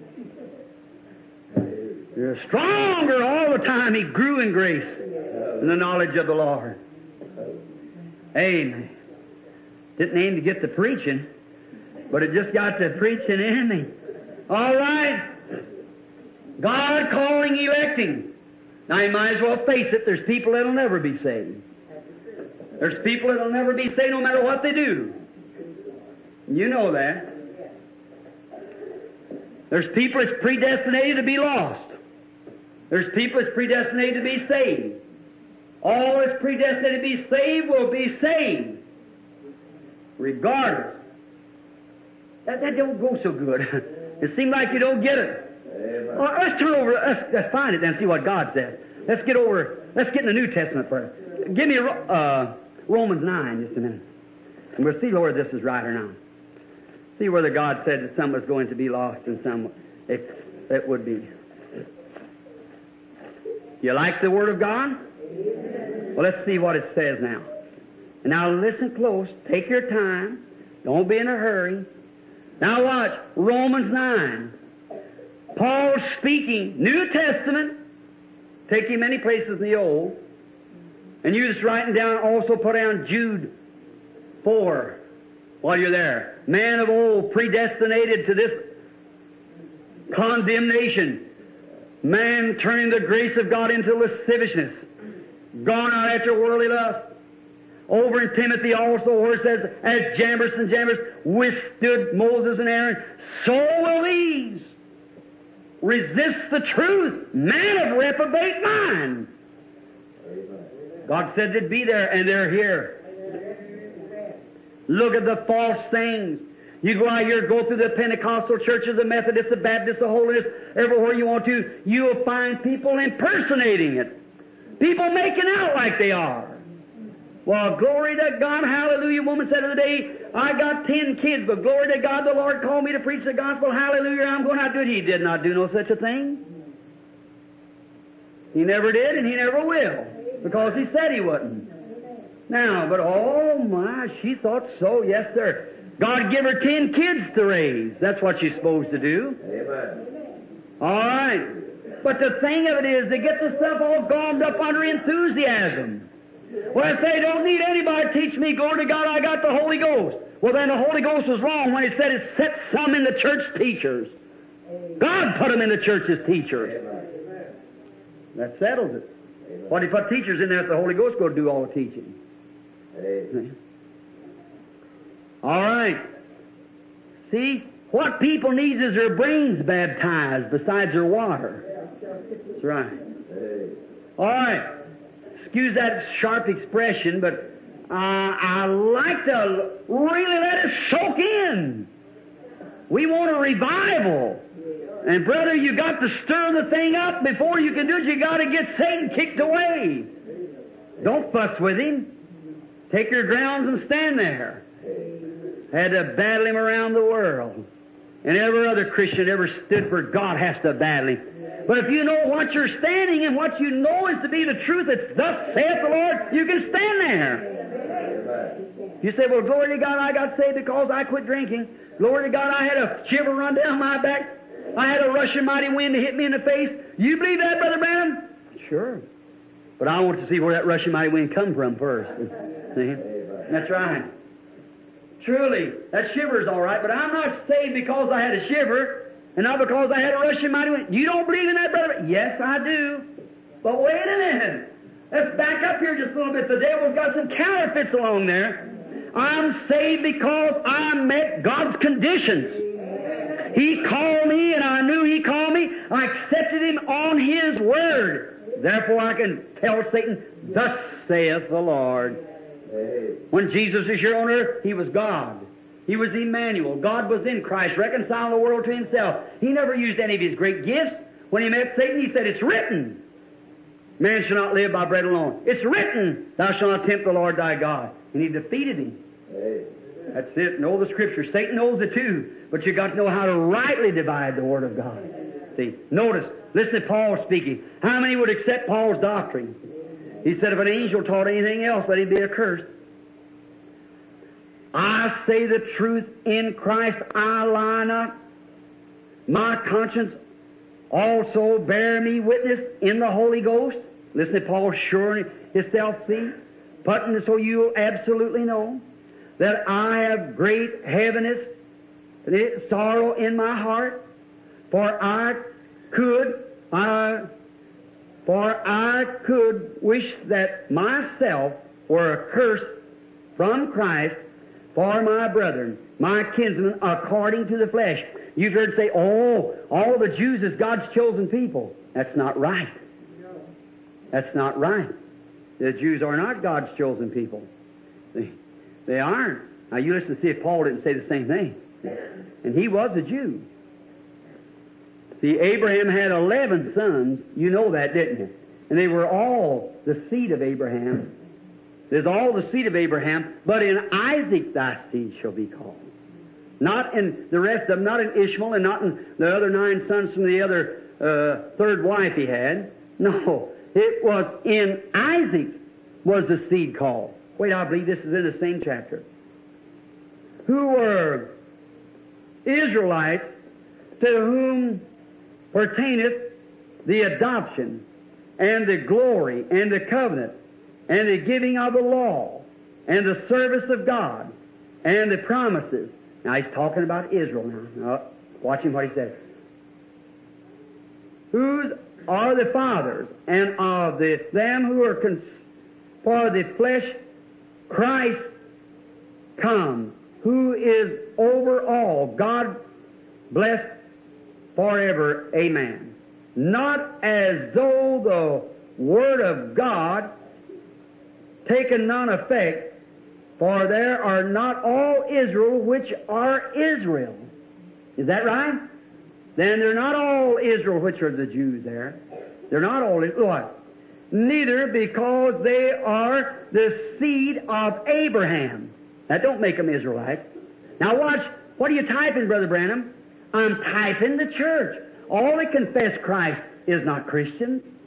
You're stronger all the time. He grew in grace and the knowledge of the Lord. Amen. Didn't aim to get to preaching, but it just got to preaching in me. All right. God calling, electing. Now you might as well face it, there's people that'll never be saved. There's people that'll never be saved no matter what they do. You know that. There's people that's predestinated to be lost. There's people that's predestinated to be saved. All that's predestinated to be saved will be saved. Regardless. That don't go so good. It seems like you don't get it. Well, let's turn over, let's find it then and see what God says. Let's get in the New Testament first. Give me Romans 9 just a minute. And we'll see whether this is right or not. See whether God said that some was going to be lost and some it would be. You like the Word of God? Well, let's see what it says now. And now listen close. Take your time. Don't be in a hurry. Now watch. Romans 9. Paul speaking. New Testament. Take you many places in the Old. And you just writing down, also put down Jude 4 while you're there. Man of old predestinated to this condemnation. Man turning the grace of God into lasciviousness. Gone out after worldly lust. Over in Timothy also where it says, as Jambres and Jambres withstood Moses and Aaron, so will these resist the truth. Man of reprobate mind. God said they'd be there, and they're here. Look at the false things. You go out here, go through the Pentecostal churches, the Methodists, the Baptists, the Holiness, everywhere you want to, you'll find people impersonating it. People making out like they are. Well, glory to God, hallelujah. Woman said the other day, I got 10 kids, but glory to God, the Lord called me to preach the gospel, hallelujah, I'm going out to do it. He did not do no such a thing. He never did and He never will, because He said He wouldn't. Now, but oh my, she thought so. Yes, sir. God give her 10 kids to raise. That's what she's supposed to do. Amen. All right. But the thing of it is, they get the stuff all gummed up under enthusiasm. Well, I say, don't need anybody to teach me. Glory to God, I got the Holy Ghost. Well, then the Holy Ghost was wrong when He said it set some in the church teachers. God put them in the church as teachers. That settles it. What He put teachers in there, if the Holy Ghost go to do all the teaching. All right. See, what people need is their brains baptized besides their water. That's right. All right. Excuse that sharp expression, but I like to really let it soak in. We want a revival. And brother, you got to stir the thing up. Before you can do it, you got to get Satan kicked away. Don't fuss with him. Take your grounds and stand there. Had to battle him around the world. And every other Christian ever stood for God has to battle him. But if you know what you're standing and what you know is to be the truth, it's thus saith the Lord, you can stand there. You say, well, glory to God, I got saved because I quit drinking. Glory to God, I had a shiver run down my back. I had a rushing mighty wind to hit me in the face. You believe that, Brother Branham? Sure. But I want to see where that rushing mighty wind come from first. See? That's right. Truly, that shiver's all right, but I'm not saved because I had a shiver and not because I had a rushing mighty wind. You don't believe in that, Brother? Yes, I do. But wait a minute. Let's back up here just a little bit. The devil's got some counterfeits along there. I'm saved because I met God's conditions. He called me, and I knew He called me. I accepted Him on His Word. Therefore, I can tell Satan, thus saith the Lord. When Jesus was here on earth, He was God. He was Emmanuel. God was in Christ, reconciling the world to Himself. He never used any of His great gifts. When He met Satan, He said, it's written, man shall not live by bread alone. It's written, thou shalt not tempt the Lord thy God. And He defeated him. That's it. Know the Scripture. Satan knows it too. But you've got to know how to rightly divide the Word of God. See, notice, listen to Paul speaking. How many would accept Paul's doctrine? He said, if an angel taught anything else, let him be accursed. I say the truth in Christ, I lie not. My conscience also bear me witness in the Holy Ghost. Listen to Paul assuring himself, see, putting it so you'll absolutely know that I have great heaviness, sorrow in my heart, for I could wish that myself were accursed from Christ for my brethren, my kinsmen, according to the flesh. You've heard say, oh, all the Jews is God's chosen people. That's not right. That's not right. The Jews are not God's chosen people. They aren't. Now you listen to see if Paul didn't say the same thing. And he was a Jew. See, Abraham had 11 sons. You know that, didn't you? And they were all the seed of Abraham. There's all the seed of Abraham, but in Isaac thy seed shall be called. Not in the rest of them, not in Ishmael and not in the other 9 sons from the other third wife he had. No, it was in Isaac was the seed called. Wait, I believe this is in the same chapter. Who were Israelites to whom pertaineth the adoption and the glory and the covenant and the giving of the law and the service of God and the promises. Now he's talking about Israel now. Watch him what he says. Whose are the fathers, and of them who are for the flesh Christ come, who is over all, God blessed forever. Amen. Not as though the Word of God taken none effect, for there are not all Israel which are Israel. Is that right? Then they're not all Israel which are the Jews there. They're not all what? Neither because they are the seed of Abraham. That don't make them Israelites. Now watch, what are you typing, Brother Branham? I'm typing the church. All that confess Christ is not Christians.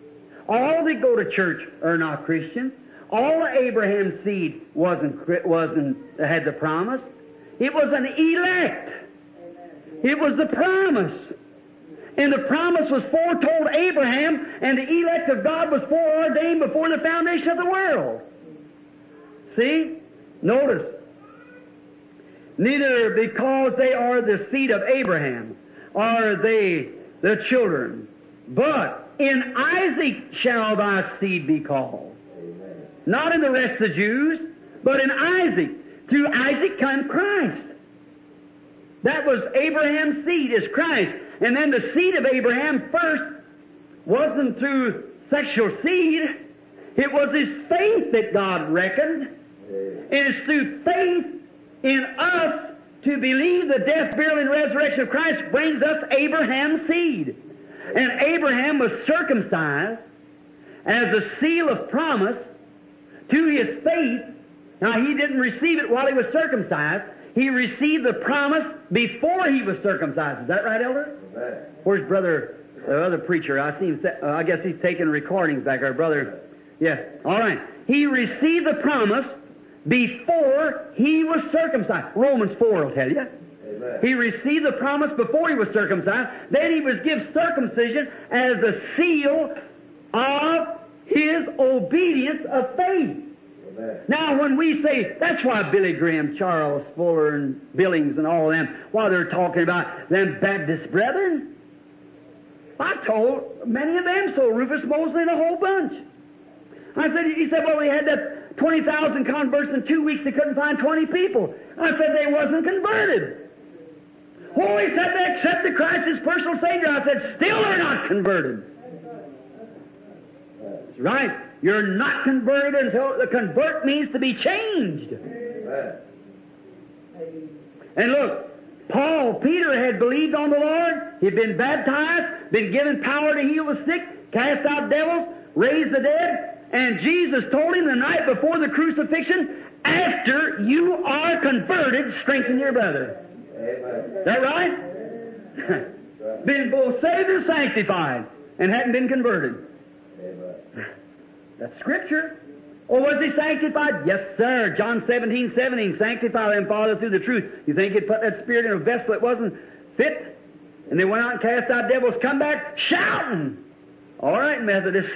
All that go to church are not Christians. All of Abraham's seed had the promise. It was an elect. It was the promise. And the promise was foretold Abraham, and the elect of God was foreordained before the foundation of the world. See? Notice. Neither because they are the seed of Abraham are they the children, but in Isaac shall thy seed be called. Amen. Not in the rest of the Jews, but in Isaac. Through Isaac came Christ. That was Abraham's seed, is Christ. And then the seed of Abraham first wasn't through sexual seed. It was his faith that God reckoned. It is through faith in us to believe the death, burial, and resurrection of Christ brings us Abraham's seed. And Abraham was circumcised as a seal of promise to his faith. Now, he didn't receive it while he was circumcised. He received the promise before he was circumcised. Is that right, Elder? Amen. Where's brother, the other preacher? I see him. I guess he's taking recordings back there, brother. Yes. All right. He received the promise before he was circumcised. Romans 4 will tell you. Amen. He received the promise before he was circumcised. Then he was given circumcision as a seal of his obedience of faith. Amen. Now, when we say, that's why Billy Graham, Charles Fuller, and Billings, and all of them, while they're talking about them Baptist brethren, I told many of them so, Rufus Mosley and a whole bunch. He said, well, we had that 20,000 converts in 2 weeks. They couldn't find 20 people. I said, they wasn't converted. Oh, he said they accepted Christ as personal Savior. I said, still they're not converted. That's right. You're not converted until the convert means to be changed. And look, Peter had believed on the Lord. He'd been baptized, been given power to heal the sick, cast out devils, raise the dead. And Jesus told him the night before the crucifixion, after you are converted, strengthen your brother. Amen. Is that right? Been both saved and sanctified, and hadn't been converted. Amen. That's Scripture. Or was he sanctified? Yes, sir. John 17:17, sanctify them, Father, through the truth. You think he'd put that Spirit in a vessel that wasn't fit? And they went out and cast out devils, come back shouting. All right, Methodists.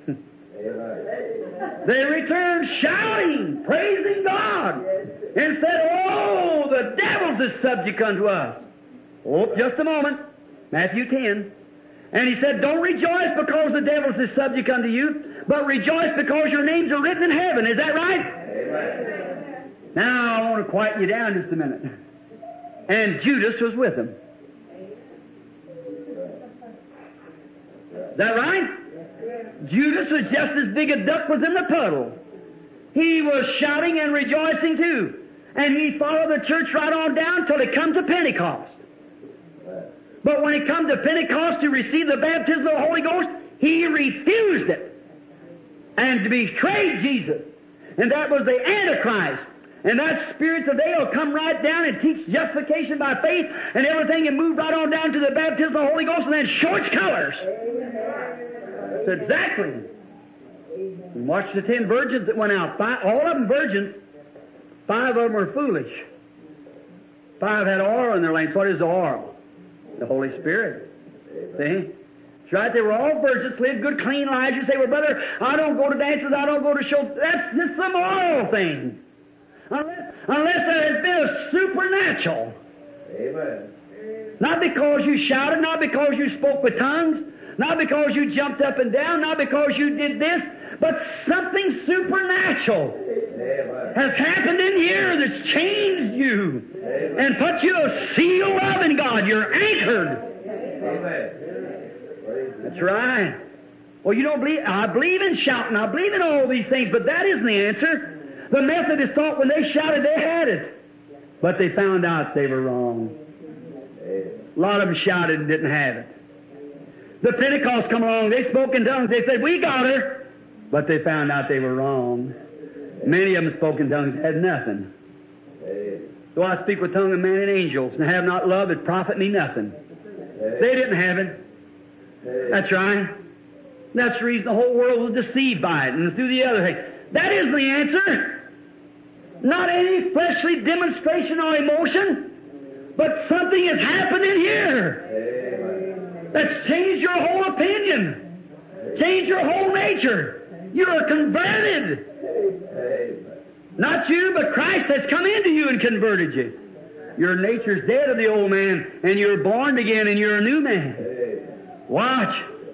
They returned shouting, praising God, and said, oh, the devils is subject unto us. Oh, just a moment. Matthew 10. And he said, don't rejoice because the devils is subject unto you, but rejoice because your names are written in heaven. Is that right? Amen. Now, I want to quiet you down just a minute. And Judas was with them. Is that right? Judas was just as big a duck was in the puddle. He was shouting and rejoicing too. And he followed the church right on down till it come to Pentecost. But when it come to Pentecost to receive the baptism of the Holy Ghost, he refused it and betrayed Jesus. And that was the Antichrist. And that spirit today will come right down and teach justification by faith and everything and move right on down to the baptism of the Holy Ghost and then show its colors. That's exactly. And watch the 10 virgins that went out. All of them virgins. 5 of them were foolish. 5 had oil in their lamps. What is the oil? The Holy Spirit. See? That's right. They were all virgins, lived good, clean lives. You say, well, brother, I don't go to dances, I don't go to shows. That's just some oil thing. Unless there has been a supernatural. Amen. Not because you shouted, not because you spoke with tongues, not because you jumped up and down, not because you did this, but something supernatural has happened in here that's changed you and put you a seal of in God. You're anchored. That's right. Well, you don't believe? I believe in shouting. I believe in all these things, but that isn't the answer. The Methodists thought when they shouted they had it, but they found out they were wrong. A lot of them shouted and didn't have it. The Pentecost come along, they spoke in tongues, they said, we got her, but they found out they were wrong. Many of them spoke in tongues, had nothing. So I speak with tongue of man and angels, and have not love, it profit me nothing. They didn't have it. That's right. That's the reason the whole world was deceived by it and through the other thing. That isn't the answer. Not any fleshly demonstration or emotion, but something has happened in here that's changed your whole opinion, changed your whole nature. You're converted. Not you, but Christ has come into you and converted you. Your nature's dead of the old man, and you're born again, and you're a new man. Watch.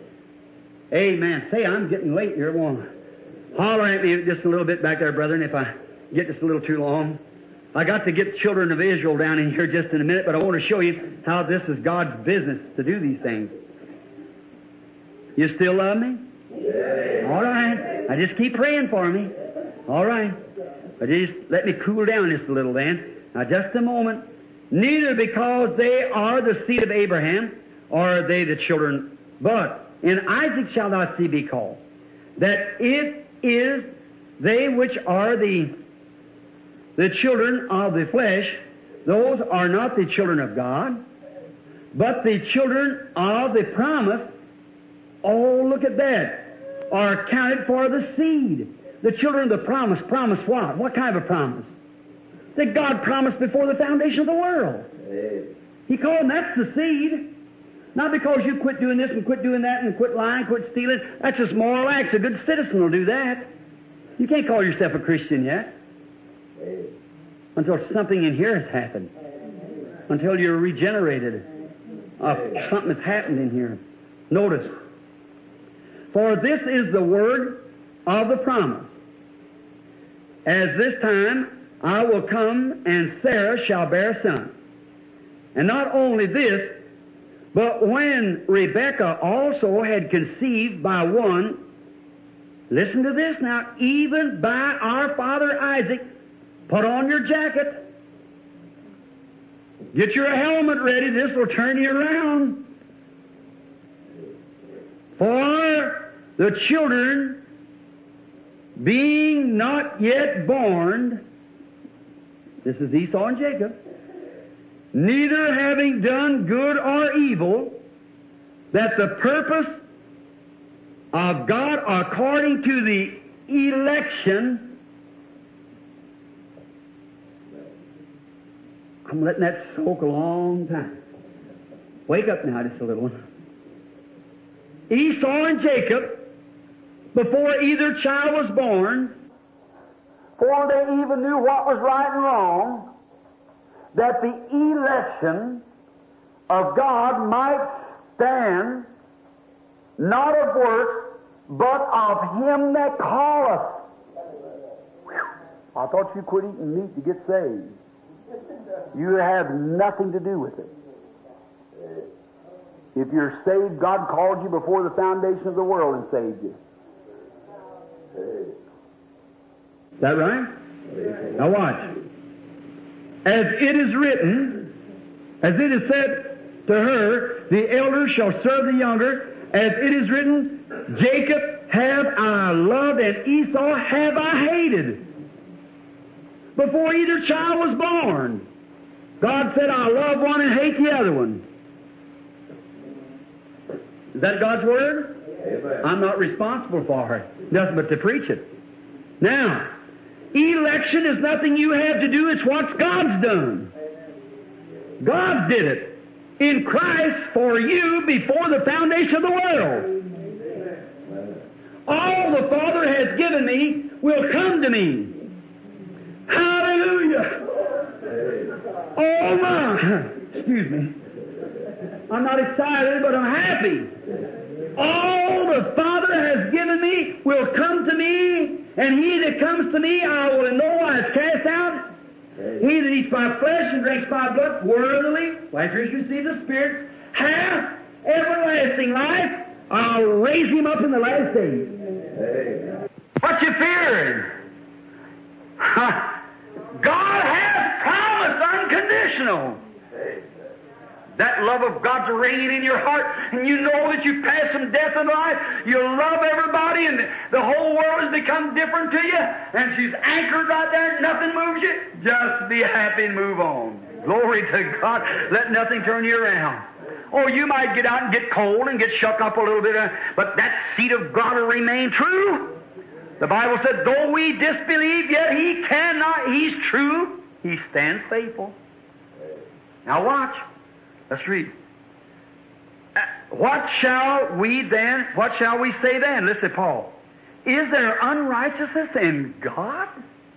Amen. Say, I'm getting late here. Won't holler at me just a little bit back there, brethren, if I get just a little too long. I got to get the children of Israel down in here just in a minute, but I want to show you how this is God's business to do these things. You still love me? Yeah. All right. I just keep praying for me. All right. But just let me cool down just a little then. Now, just a moment. Neither because they are the seed of Abraham, or are they the children, but in Isaac shall thy seed be called. That it is they which are the children of the flesh, those are not the children of God, but the children of the promise. Oh, look at that. Are counted for the seed. The children of the promise. Promise what? What kind of a promise? That God promised before the foundation of the world. He called them, that's the seed. Not because you quit doing this and quit doing that and quit lying, quit stealing. That's just moral acts. A good citizen will do that. You can't call yourself a Christian yet until something in here has happened. Until you're regenerated. Something has happened in here. Notice. For this is the word of the promise. As this time I will come, and Sarah shall bear a son. And not only this, but when Rebekah also had conceived by one, listen to this now, even by our father Isaac, put on your jacket. Get your helmet ready, this will turn you around. For the children being not yet born, this is Esau and Jacob, neither having done good or evil, that the purpose of God according to the election, I'm letting that soak a long time. Wake up now just a little one. Esau and Jacob, before either child was born, before they even knew what was right and wrong, that the election of God might stand, not of works, but of Him that calleth. I thought you quit eating meat to get saved. You have nothing to do with it. If you're saved, God called you before the foundation of the world and saved you. Is that right? Now watch. As it is written, as it is said to her, the elder shall serve the younger, as it is written, Jacob have I loved and Esau have I hated. Before either child was born, God said, I love one and hate the other one. Is that God's Word? Amen. I'm not responsible for it. Nothing but to preach it. Now, election is nothing you have to do. It's what God's done. God did it in Christ for you before the foundation of the world. All the Father has given me will come to me. Hallelujah. Oh my. Excuse me. I'm not excited, but I'm happy. All the Father has given me will come to me, and he that comes to me I will in no wise cast out. He that eats my flesh and drinks my blood worthily, after he receives the Spirit, hath everlasting life. I'll raise him up in the last days. What you fearing? God has promised unconditional. That love of God's reigning in your heart, and you know that you've passed from death and life. You love everybody, and the whole world has become different to you, and she's anchored right there, nothing moves you. Just be happy and move on. Glory to God. Let nothing turn you around. Oh, you might get out and get cold and get shook up a little bit, but that seed of God will remain true. The Bible said, though we disbelieve, yet He cannot. He's true. He stands faithful. Now watch. Let's read. What shall we say then? Listen, Paul. Is there unrighteousness in God?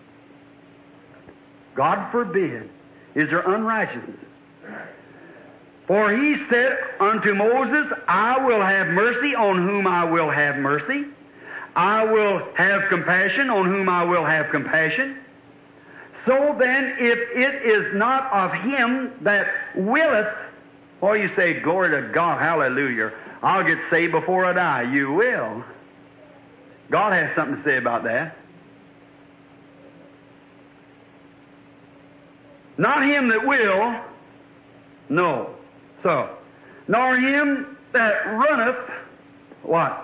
God forbid. Is there unrighteousness? For He said unto Moses, I will have mercy on whom I will have mercy. I will have compassion on whom I will have compassion. So then, if it is not of him that willeth, or you say, glory to God, hallelujah, I'll get saved before I die. You will. God has something to say about that. Not him that will, no. So, nor him that runneth, what?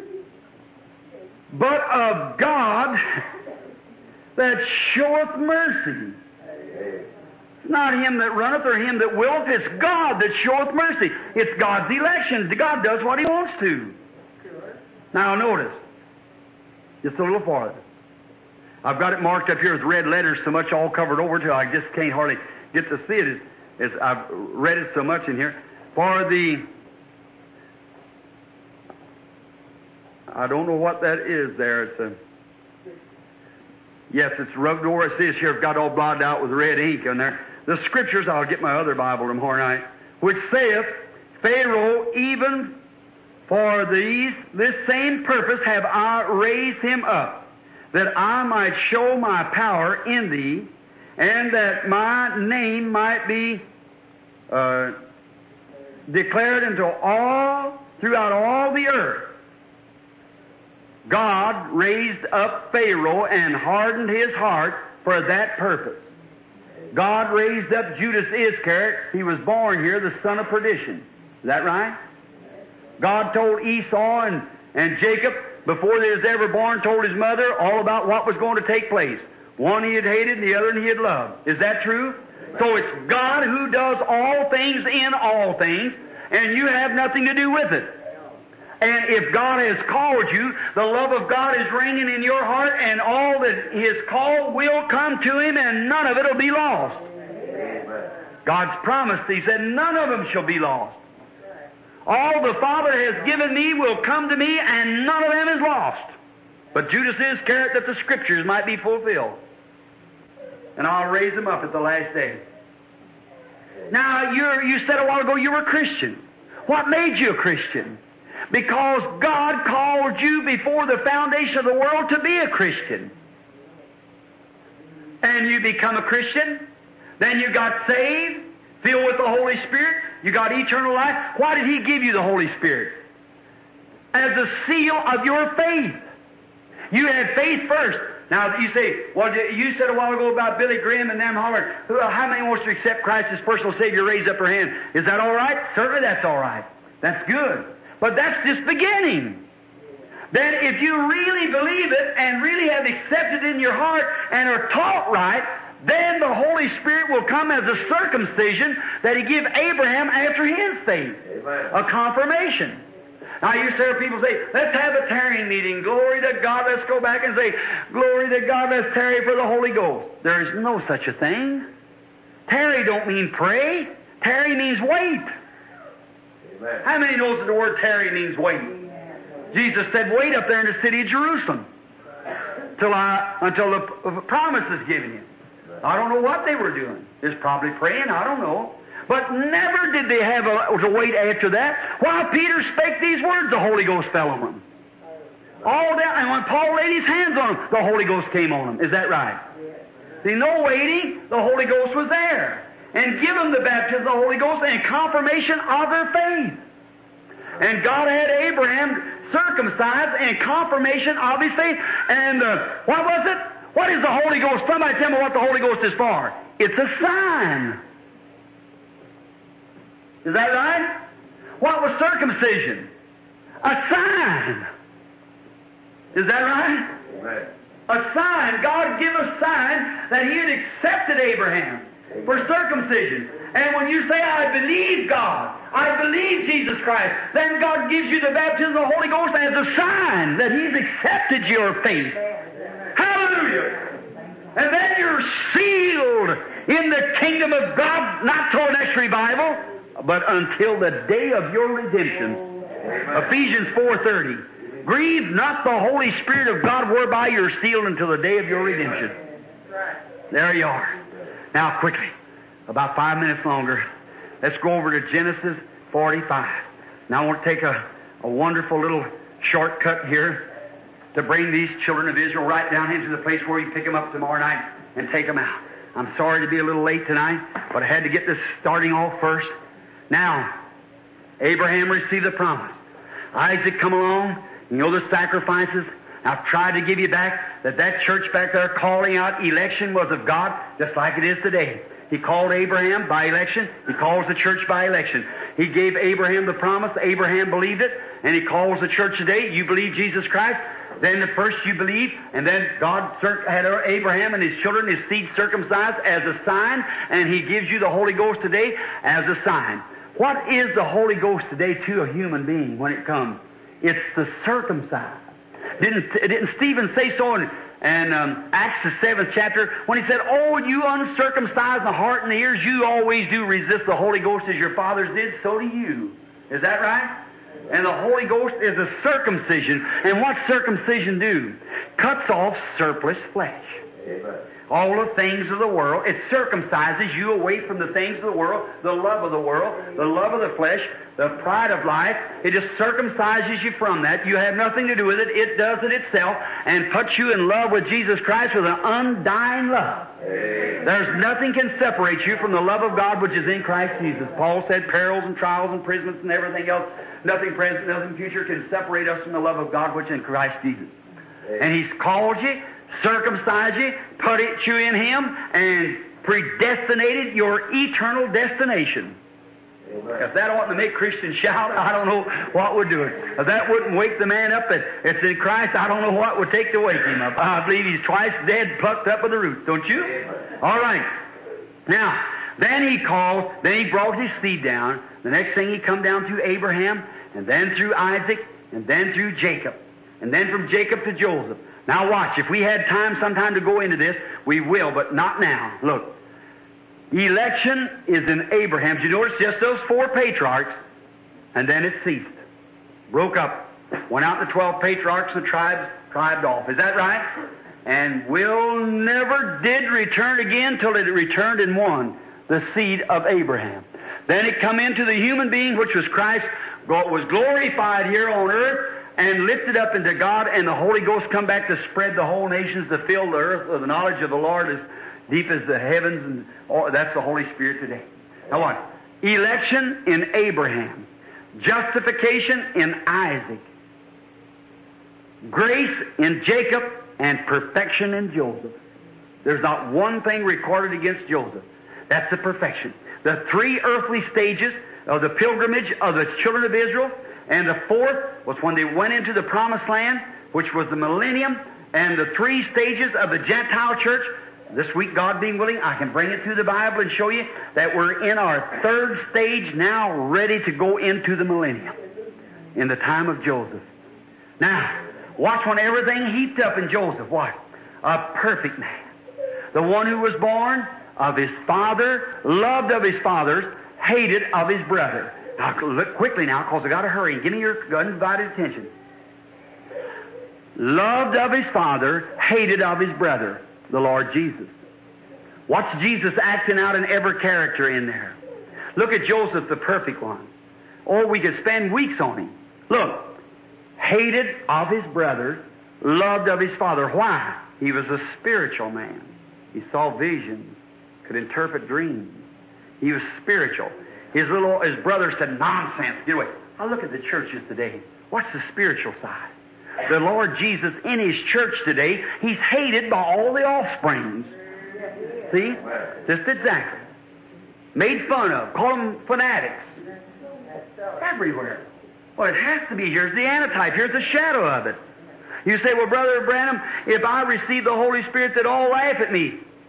But of God that showeth mercy. It's not him that runneth or him that willeth, it's God that showeth mercy. It's God's election. God does what He wants to. Now notice, just a little farther. I've got it marked up here with red letters so much all covered over till I just can't hardly get to see it as I've read it so much in here. For the, I don't know what that is there. It's a, yes, it's rubbed over. It says here, I've got all blotted out with red ink in there. The Scriptures, I'll get my other Bible tomorrow night, which saith, Pharaoh, even for this same purpose have I raised him up, that I might show my power in thee, and that my name might be declared throughout all the earth. God raised up Pharaoh and hardened his heart for that purpose. God raised up Judas Iscariot. He was born here, the son of perdition. Is that right? God told Esau and Jacob, before they was ever born, told his mother all about what was going to take place. One he had hated and the other he had loved. Is that true? So it's God who does all things in all things, and you have nothing to do with it. And if God has called you, the love of God is reigning in your heart, and all that His call will come to Him, and none of it will be lost. God's promised, He said, none of them shall be lost. All the Father has given me will come to me, and none of them is lost. But Judas Iscariot, that the Scriptures might be fulfilled. And I'll raise him up at the last day. Now, you said a while ago you were a Christian. What made you a Christian? Because God called you before the foundation of the world to be a Christian. And you become a Christian. Then you got saved, filled with the Holy Spirit. You got eternal life. Why did He give you the Holy Spirit? As a seal of your faith. You had faith first. Now, you say, well, you said a while ago about Billy Graham and them hollering, how many wants to accept Christ as personal Savior? Raise up their hand. Is that all right? Certainly that's all right. That's good. But that's just beginning. Then if you really believe it and really have accepted it in your heart and are taught right, then the Holy Spirit will come as a circumcision that He gave Abraham after his faith. Amen. A confirmation. Now you hear people say, let's have a tarrying meeting. Glory to God. Let's go back and say, glory to God, let's tarry for the Holy Ghost. There is no such a thing. Tarry don't mean pray. Tarry means wait. Amen. How many knows that the word tarry means wait? Jesus said, wait up there in the city of Jerusalem until the promise is given you. I don't know what they were doing. They're probably praying. I don't know. But never did they have to wait after that. While Peter spake these words, the Holy Ghost fell on them. All that, and when Paul laid his hands on them, the Holy Ghost came on them. Is that right? See, no waiting. The Holy Ghost was there. And give them the baptism of the Holy Ghost and confirmation of their faith. And God had Abraham circumcised and confirmation of his faith. And what was it? What is the Holy Ghost? Somebody tell me what the Holy Ghost is for. It's a sign. Is that right? What was circumcision? A sign. Is that right? Right. A sign. God gave a sign that He had accepted Abraham. For circumcision. And when you say, I believe God, I believe Jesus Christ, then God gives you the baptism of the Holy Ghost as a sign that He's accepted your faith. Hallelujah! And then you're sealed in the kingdom of God, not till next revival, but until the day of your redemption. Ephesians 4:30. Grieve not the Holy Spirit of God, whereby you're sealed until the day of your redemption. There you are. Now, quickly, about 5 minutes longer, let's go over to Genesis 45. Now, I want to take a wonderful little shortcut here to bring these children of Israel right down into the place where you pick them up tomorrow night and take them out. I'm sorry to be a little late tonight, but I had to get this starting off first. Now, Abraham received the promise. Isaac come along. You know the sacrifices. I've tried to give you back that church back there calling out election was of God, just like it is today. He called Abraham by election. He calls the church by election. He gave Abraham the promise. Abraham believed it. And He calls the church today. You believe Jesus Christ. Then the first you believe. And then God had Abraham and his children, his seed circumcised as a sign. And He gives you the Holy Ghost today as a sign. What is the Holy Ghost today to a human being when it comes? It's the circumcised. Didn't Stephen say so in Acts the 7th chapter when he said, "Oh, you uncircumcised in the heart and the ears, you always do resist the Holy Ghost as your fathers did, so do you." Is that right? And the Holy Ghost is a circumcision. And what circumcision do? Cuts off surplus flesh. All the things of the world. It circumcises you away from the things of the world, the love of the flesh, the pride of life. It just circumcises you from that. You have nothing to do with it. It does it itself and puts you in love with Jesus Christ with an undying love. There's nothing can separate you from the love of God which is in Christ Jesus. Paul said perils and trials, imprisonments and everything else, nothing present, nothing future can separate us from the love of God which is in Christ Jesus. And He's called you, circumcised you, put you in Him, and predestinated your eternal destination. If that oughtn't to make Christians shout, I don't know what would do it. If that wouldn't wake the man up that it's in Christ, I don't know what would take to wake him up. I believe he's twice dead, plucked up with the roots, don't you? All right. Now, then he brought his seed down. The next thing he come down through Abraham, and then through Isaac, and then through Jacob, and then from Jacob to Joseph. Now watch, if we had time sometime to go into this, we will, but not now. Look. Election is in Abraham. Did you notice just those 4 patriarchs? And then it ceased. Broke up. Went out the 12 patriarchs and tribed off. Is that right? And never did return again till it returned in one, the seed of Abraham. Then it come into the human being, which was Christ, was glorified here on earth and lifted up into God, and the Holy Ghost come back to spread the whole nations, to fill the earth with the knowledge of the Lord as deep as the heavens, and that's the Holy Spirit today. Now what? Election in Abraham. Justification in Isaac. Grace in Jacob, and perfection in Joseph. There's not one thing recorded against Joseph. That's the perfection. The 3 earthly stages of the pilgrimage of the children of Israel, and the 4th was when they went into the promised land, which was the millennium, and the 3 stages of the Gentile church. This week, God being willing, I can bring it through the Bible and show you that we're in our 3rd stage now, ready to go into the millennium, in the time of Joseph. Now, watch when everything heaped up in Joseph. What? A perfect man. The one who was born of his father, loved of his fathers, hated of his brother. Now, look quickly now, because I've got to hurry. Give me your undivided attention. Loved of his father, hated of his brother. The Lord Jesus. Watch Jesus acting out in every character in there. Look at Joseph, the perfect one. Or we could spend weeks on him. Look, hated of his brothers, loved of his father. Why? He was a spiritual man. He saw visions, could interpret dreams. He was spiritual. His brother said, "Nonsense, get away." Now look at the churches today. What's the spiritual side? The Lord Jesus in His church today, He's hated by all the offsprings. See? Just exactly. Made fun of. Call them fanatics. Everywhere. Well, it has to be. Here's the antitype. Here's the shadow of it. You say, "Well, Brother Branham, if I receive the Holy Spirit, they'd all laugh at me."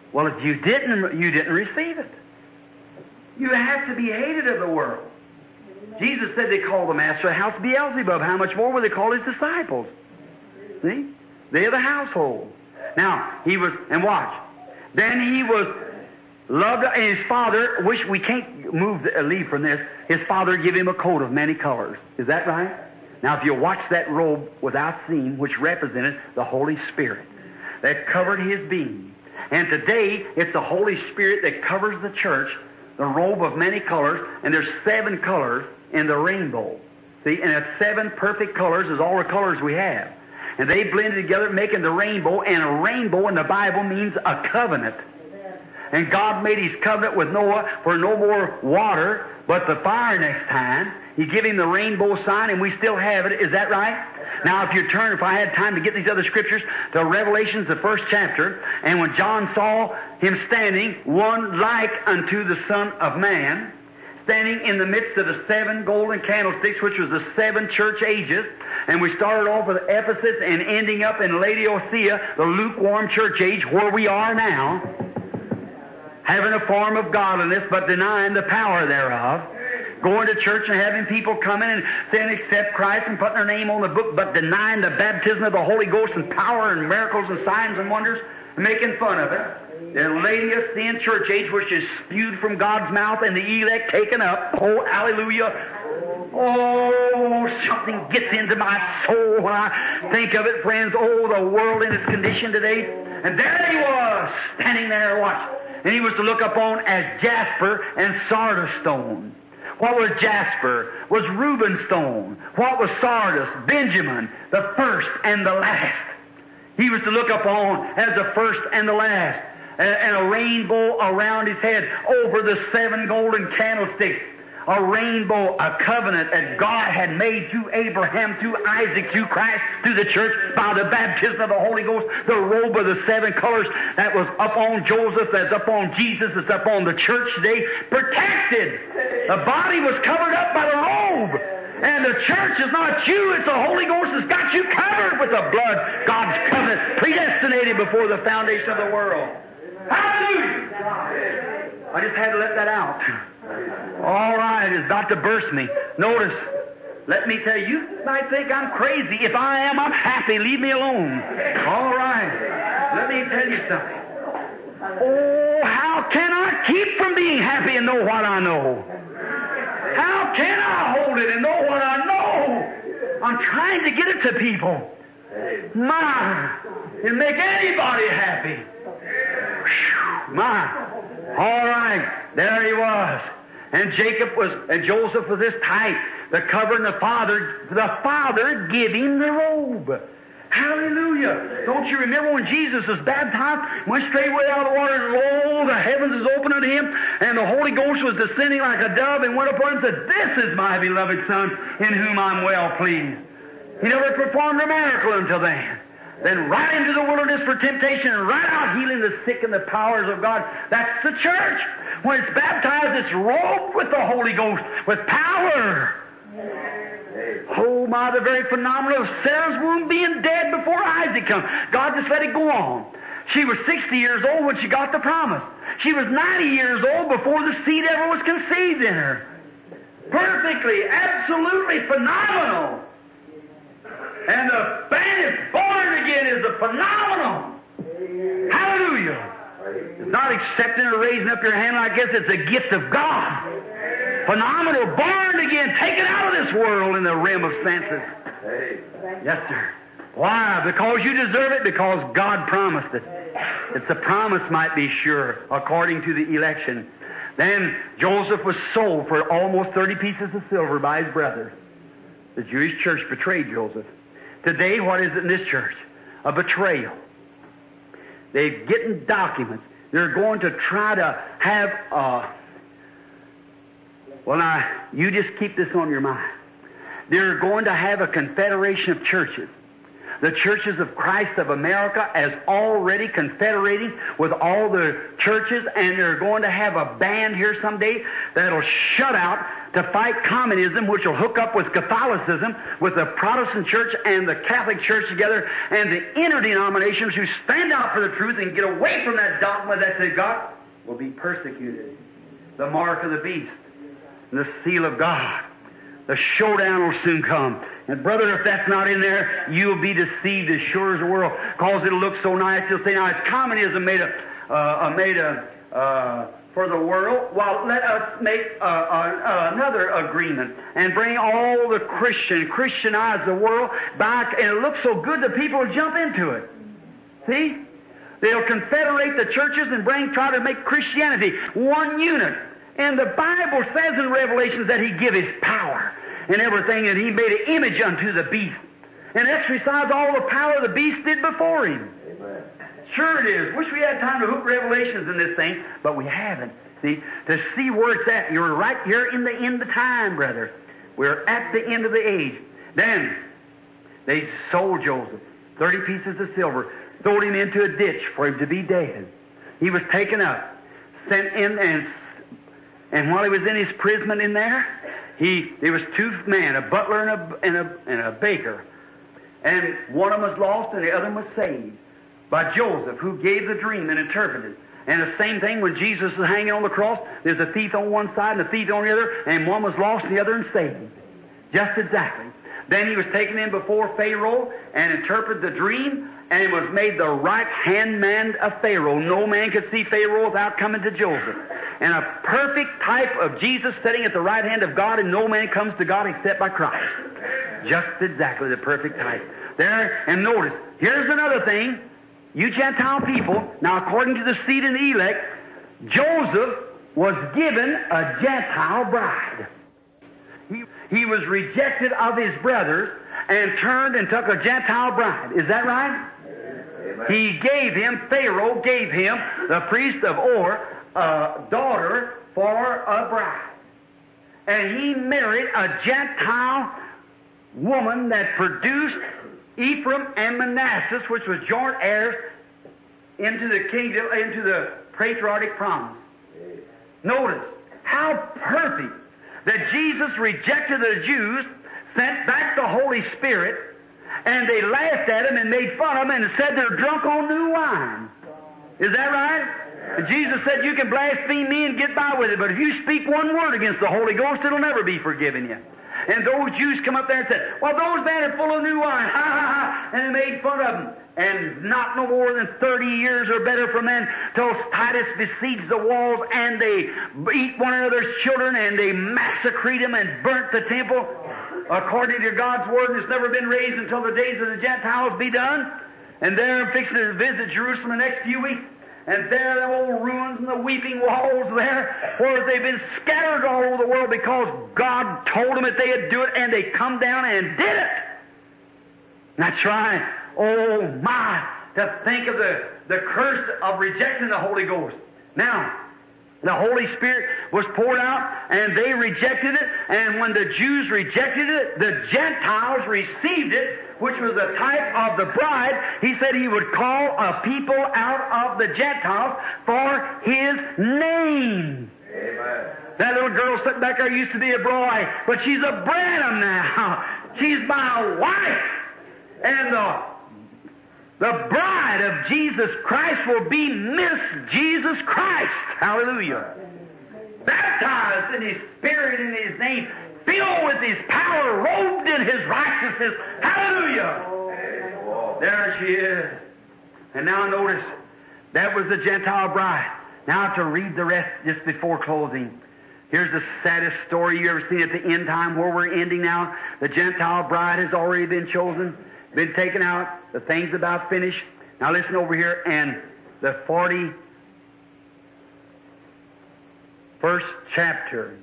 Well, if you didn't receive it. You have to be hated of the world. Jesus said they called the master of the house Beelzebub. How much more will they call his disciples? See? They are the household. Now, he was, and watch. Then he was loved, and his father, which we can't leave from this, his father gave him a coat of many colors. Is that right? Now, if you watch that robe without seam, which represented the Holy Spirit, that covered his being. And today, it's the Holy Spirit that covers the church, the robe of many colors, and there's 7 colors in the rainbow. See, and it's 7 perfect colors is all the colors we have. And they blended together, making the rainbow, and a rainbow in the Bible means a covenant. And God made His covenant with Noah for no more water, but the fire next time. He gave him the rainbow sign, and we still have it. Is that right? Now, if I had time to get these other scriptures, to Revelations, the 1st chapter, and when John saw him standing, one like unto the Son of Man, standing in the midst of the 7 golden candlesticks, which was the 7 church ages, and we started off with Ephesus and ending up in Laodicea, the lukewarm church age, where we are now, having a form of godliness, but denying the power thereof. Going to church and having people come in and saying accept Christ and putting their name on the book, but denying the baptism of the Holy Ghost and power and miracles and signs and wonders, and making fun of it. The Laodicean church age, which is spewed from God's mouth and the elect taken up. Oh, hallelujah. Oh, something gets into my soul when I think of it, friends. Oh, the world in its condition today. And there he was, standing there, watch. And he was to look upon as jasper and sardis stone. What was jasper? Was Reuben stone. What was sardis? Benjamin, the first and the last. He was to look upon as the first and the last. And a rainbow around his head over the 7 golden candlesticks. A rainbow, a covenant that God had made through Abraham, through Isaac, through Christ, through the church, by the baptism of the Holy Ghost, the robe of the 7 colors that was up on Joseph, that's up on Jesus, that's up on the church today, protected. The body was covered up by the robe. And the church is not you, it's the Holy Ghost that's got you covered with the blood. God's covenant, predestinated before the foundation of the world. Hallelujah! I just had to let that out. All right, it's about to burst me. Notice, let me tell you, you might think I'm crazy. If I am, I'm happy. Leave me alone. All right, let me tell you something. Oh, how can I keep from being happy and know what I know? How can I hold it and know what I know? I'm trying to get it to people. My, it'll make anybody happy. My. All right, there he was. And Joseph was this type, the cover and the Father giving the robe. Hallelujah. Don't you remember when Jesus was baptized, went straightway out of the water, and lo, the heavens was opened unto him, and the Holy Ghost was descending like a dove, and went upon him and said, "This is my beloved Son, in whom I'm well pleased." He never performed a miracle until then. Then right into the wilderness for temptation, and right out healing the sick and the powers of God. That's the church. When it's baptized, it's robed with the Holy Ghost, with power. Oh my, the very phenomenon of Sarah's womb being dead before Isaac come. God just let it go on. She was 60 years old when she got the promise. She was 90 years old before the seed ever was conceived in her. Perfectly, absolutely phenomenal. And the man is born again is a phenomenal. Hallelujah. It's not accepting or raising up your hand like this. It's a gift of God. Phenomenal, born again, taken out of this world in the realm of senses. Yes, sir. Why? Because you deserve it, because God promised it. It's a promise, might be sure, according to the election. Then Joseph was sold for almost 30 pieces of silver by his brothers. The Jewish church betrayed Joseph. Today, what is it in this church? A betrayal. They're getting documents. They're going to try to have well, now, you just keep this on your mind. They're going to have a confederation of churches. The churches of Christ of America is already confederating with all the churches, and they're going to have a band here someday that'll shut out to fight communism, which will hook up with Catholicism, with the Protestant Church and the Catholic Church together, and the interdenominations who stand out for the truth and get away from that dogma that they've got, will be persecuted. The mark of the beast, and the seal of God. The showdown will soon come. And brother, if that's not in there, you'll be deceived as sure as the world, because it'll look so nice. You'll say, now, it's communism made for the world. Well, let us make another agreement and bring all the Christianize the world back, and it looks so good that people will jump into it. See? They'll confederate the churches and try to make Christianity one unit. And the Bible says in Revelations that He give His power and everything, and He made an image unto the beast and exercised all the power the beast did before Him. Amen. Sure it is. Wish we had time to hook Revelations in this thing, but we haven't. See, to see where it's at. You're right here in the end of time, brother. We're at the end of the age. Then they sold Joseph 30 pieces of silver, thrown him into a ditch for him to be dead. He was taken up, sent in, and while he was in his imprisonment in there, there was two men, a butler and a baker. And one of them was lost and the other one was saved by Joseph, who gave the dream and interpreted. And the same thing when Jesus was hanging on the cross, there's a thief on one side and a thief on the other, and one was lost and the other and saved. Just exactly. Then he was taken in before Pharaoh and interpreted the dream, and he was made the right-hand man of Pharaoh. No man could see Pharaoh without coming to Joseph. And a perfect type of Jesus sitting at the right hand of God, and no man comes to God except by Christ. Just exactly the perfect type. There, and notice, here's another thing. You Gentile people, now according to the seed and the elect, Joseph was given a Gentile bride. He was rejected of his brothers and turned and took a Gentile bride. Is that right? Amen. Pharaoh gave him, the priest of Or, a daughter for a bride. And he married a Gentile woman that produced Ephraim and Manasseh, which was joint heirs into the kingdom, into the patriarchic promise. Notice how perfect that Jesus rejected the Jews, sent back the Holy Spirit, and they laughed at him and made fun of him and said they're drunk on new wine. Is that right? And Jesus said, you can blaspheme me and get by with it, but if you speak one word against the Holy Ghost, it'll never be forgiven you. And those Jews come up there and said, well, those men are full of new wine. Ha, ha, ha. And they made fun of them. And not no more than 30 years or better from then till Titus besieged the walls, and they eat one another's children, and they massacred them and burnt the temple according to God's word, and it's never been raised until the days of the Gentiles be done. And there I'm fixing to visit Jerusalem the next few weeks. And there the old ruins and the weeping walls there, where they've been scattered all over the world because God told them that they'd do it, and they come down and did it. That's right. Oh my, to think of the curse of rejecting the Holy Ghost. Now, the Holy Spirit was poured out, and they rejected it, and when the Jews rejected it, the Gentiles received it, which was a type of the bride. He said He would call a people out of the Gentiles for His name. Amen. That little girl sitting back there used to be a boy, but she's a Branham now. She's my wife. And the bride of Jesus Christ will be Miss Jesus Christ. Hallelujah. Baptized in His Spirit, in His name, filled with His power, robed in His righteousness. Hallelujah. There she is. And now notice, that was the Gentile bride. Now to read the rest just before closing. Here's the saddest story you ever seen at the end time, where we're ending now. The Gentile bride has already been chosen, been taken out. The thing's about finished. Now listen over here, and the 41st chapter.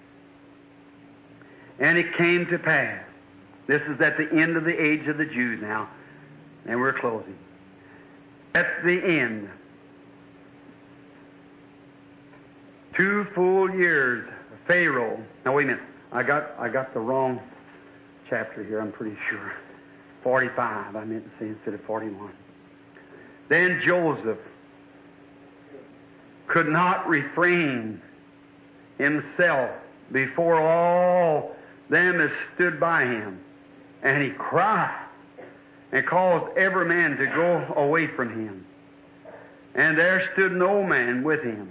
And it came to pass. This is at the end of the age of the Jews now, and we're closing. At the end, 2 full years, Pharaoh. Now wait a minute. I got the wrong chapter here, I'm pretty sure. 45, I meant to say, instead of 41. Then Joseph could not refrain himself before all them that stood by him. And he cried and caused every man to go away from him. And there stood no man with him,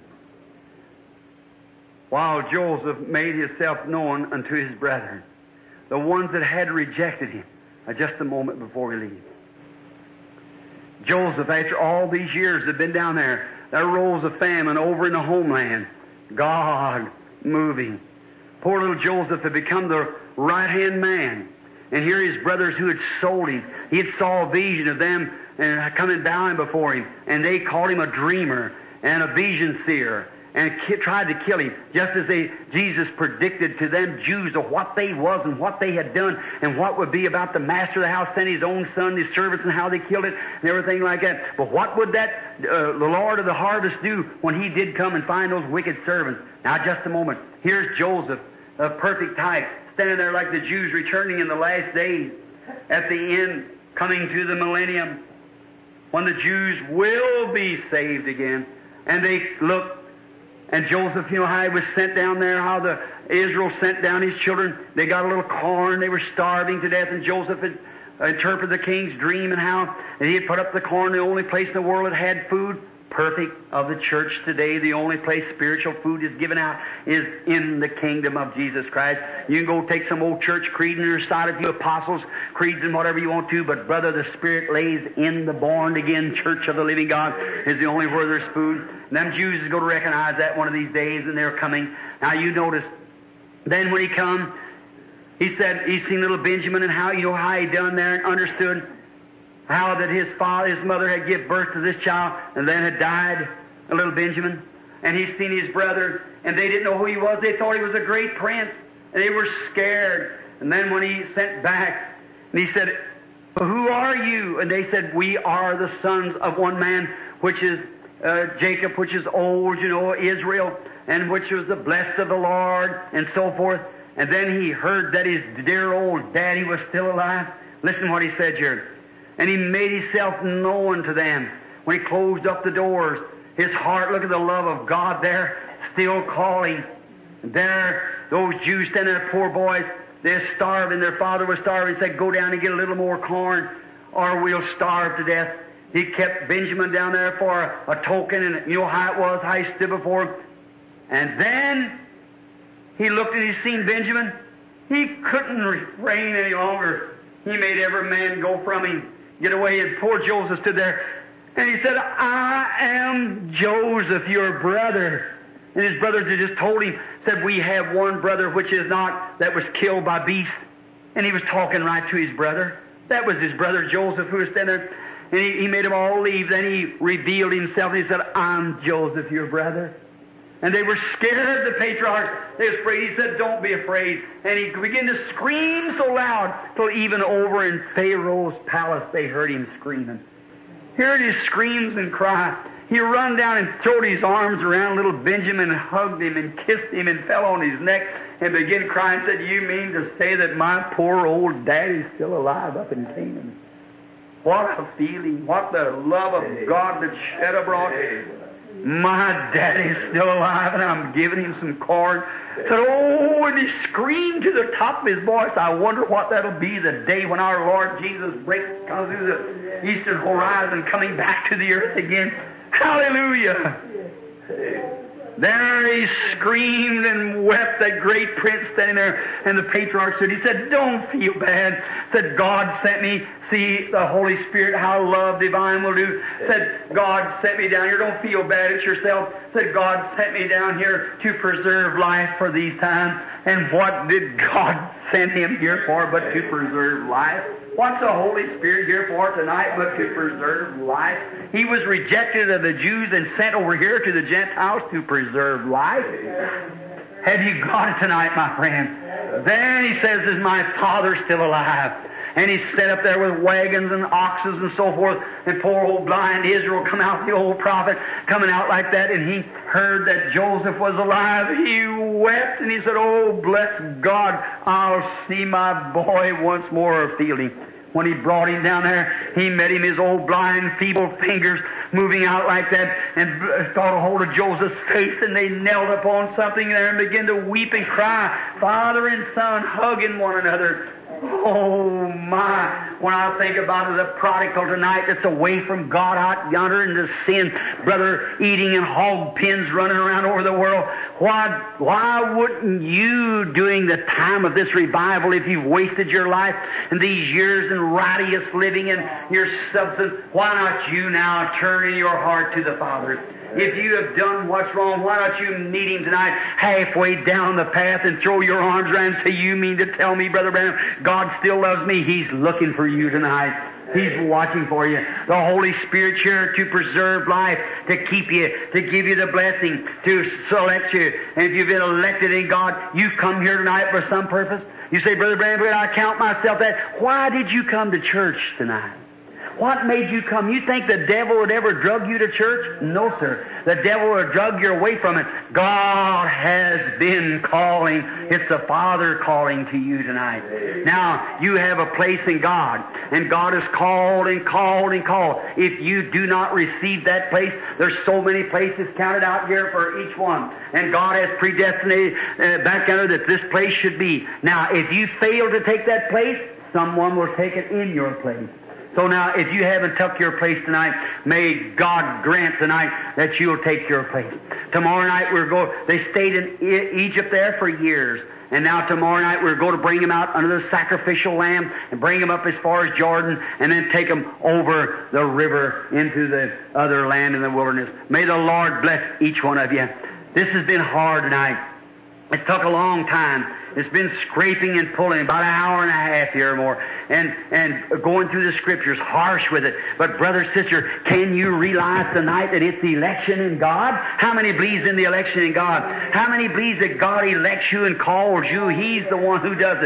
while Joseph made himself known unto his brethren, the ones that had rejected him. Just a moment before we leave. Joseph, after all these years had been down there, there rose a famine over in the homeland. God moving. Poor little Joseph had become the right-hand man. And here his brothers who had sold him, he had saw a vision of them and coming bowing before him. And they called him a dreamer and a vision seer and tried to kill him, just as Jesus predicted to them Jews of what they was and what they had done and what would be about the master of the house sent his own son, his servants, and how they killed it and everything like that. But what would that the Lord of the harvest do when he did come and find those wicked servants? Now, just a moment. Here's Joseph, a perfect type, standing there like the Jews returning in the last days, at the end, coming to the millennium, when the Jews will be saved again. And they look. And Joseph, you know how he was sent down there, how Israel sent down his children. They got a little corn. They were starving to death. And Joseph had interpreted the king's dream and how he had put up the corn, the only place in the world that had food. Perfect of the church today. The only place spiritual food is given out is in the kingdom of Jesus Christ. You can go take some old church creed and recite a few apostles' creeds and whatever you want to, but brother, the Spirit lays in the born-again church of the living God is the only where there's food. And them Jews is going to recognize that one of these days, and they're coming. Now you notice, then when he come, he said he's seen little Benjamin and how, you know, how he done there and understood how that his mother had given birth to this child and then had died, a little Benjamin. And he's seen his brother, and they didn't know who he was. They thought he was a great prince, and they were scared. And then when he sent back, and he said, "Who are you?" And they said, "We are the sons of one man, which is Jacob, which is old, you know, Israel, and which was the blessed of the Lord," and so forth. And then he heard that his dear old daddy was still alive. Listen what he said here. And he made himself known to them. When he closed up the doors, his heart, look at the love of God there, still calling. And there, those Jews standing there, poor boys, they're starving. Their father was starving. He said, "Go down and get a little more corn, or we'll starve to death." He kept Benjamin down there for a token, and you know how it was, how he stood before him. And then he looked and he seen Benjamin. He couldn't refrain any longer. He made every man go from him, get away, and poor Joseph stood there. And he said, "I am Joseph, your brother." And his brothers had just told him, said, "We have one brother which is not, that was killed by beasts." And he was talking right to his brother. That was his brother Joseph who was standing there. And he made them all leave. Then he revealed himself and he said, "I'm Joseph, your brother." And they were scared, the patriarchs. They were afraid. He said, "Don't be afraid." And he began to scream so loud till even over in Pharaoh's palace they heard him screaming. Heard his screams and cries. He run down and threw his arms around little Benjamin and hugged him and kissed him and fell on his neck and began crying and said, "You mean to say that my poor old daddy's still alive up in Canaan?" What a feeling. What the love of God that's shed abroad. My daddy's still alive, and I'm giving him some corn. Said, "Oh," and he screamed to the top of his voice, "I wonder what that'll be the day when our Lord Jesus comes through the eastern horizon, coming back to the earth again." Hallelujah! There he screamed and wept, that great prince standing there. And the patriarch said, he said, "Don't feel bad." Said, "God sent me. See the Holy Spirit, how love divine will do." Said, "God sent me down here. Don't feel bad at yourself." Said, "God sent me down here to preserve life for these times." And what did God send him here for but to preserve life? What's the Holy Spirit here for tonight but to preserve life? He was rejected of the Jews and sent over here to the Gentiles to preserve life. Have you got it tonight, my friend? Then he says, "Is my Father still alive?" And he set up there with wagons and oxes and so forth. And poor old blind Israel come out, the old prophet coming out like that. And he heard that Joseph was alive. He wept and he said, "Oh, bless God, I'll see my boy once more," or feel him. When he brought him down there, he met him, his old blind, feeble fingers moving out like that, and got a hold of Joseph's face, and they knelt upon something there and began to weep and cry, father and son hugging one another. Oh my! When I think about the prodigal tonight that's away from God out yonder in the sin, brother, eating in hog pens, running around over the world, why wouldn't you, during the time of this revival, if you've wasted your life and these years in riotous living and your substance, why not you now turn in your heart to the Father? If you have done what's wrong, why don't you meet Him tonight halfway down the path and throw your arms around and say, you mean to tell me, Brother Branham, God still loves me? He's looking for you tonight. He's watching for you. The Holy Spirit's here to preserve life, to keep you, to give you the blessing, to select you. And if you've been elected in God, you come here tonight for some purpose. You say, Brother Branham, I count myself that. Why did you come to church tonight? What made you come? You think the devil would ever drug you to church? No, sir. The devil would drug you away from it. God has been calling. It's the Father calling to you tonight. Now, you have a place in God, and God has called and called and called. If you do not receive that place, there's so many places counted out here for each one. And God has predestinated back under that this place should be. Now, if you fail to take that place, someone will take it in your place. So now, if you haven't took your place tonight, may God grant tonight that you'll take your place. Tomorrow night they stayed in Egypt there for years. And now tomorrow night we're going to bring them out under the sacrificial lamb and bring them up as far as Jordan and then take them over the river into the other land in the wilderness. May the Lord bless each one of you. This has been hard tonight. It took a long time. It's been scraping and pulling, about an hour and a half here or more, and going through the Scriptures, harsh with it. But brother, sister, can you realize tonight that it's the election in God? How many believes in the election in God? How many believes that God elects you and calls you? He's the one who does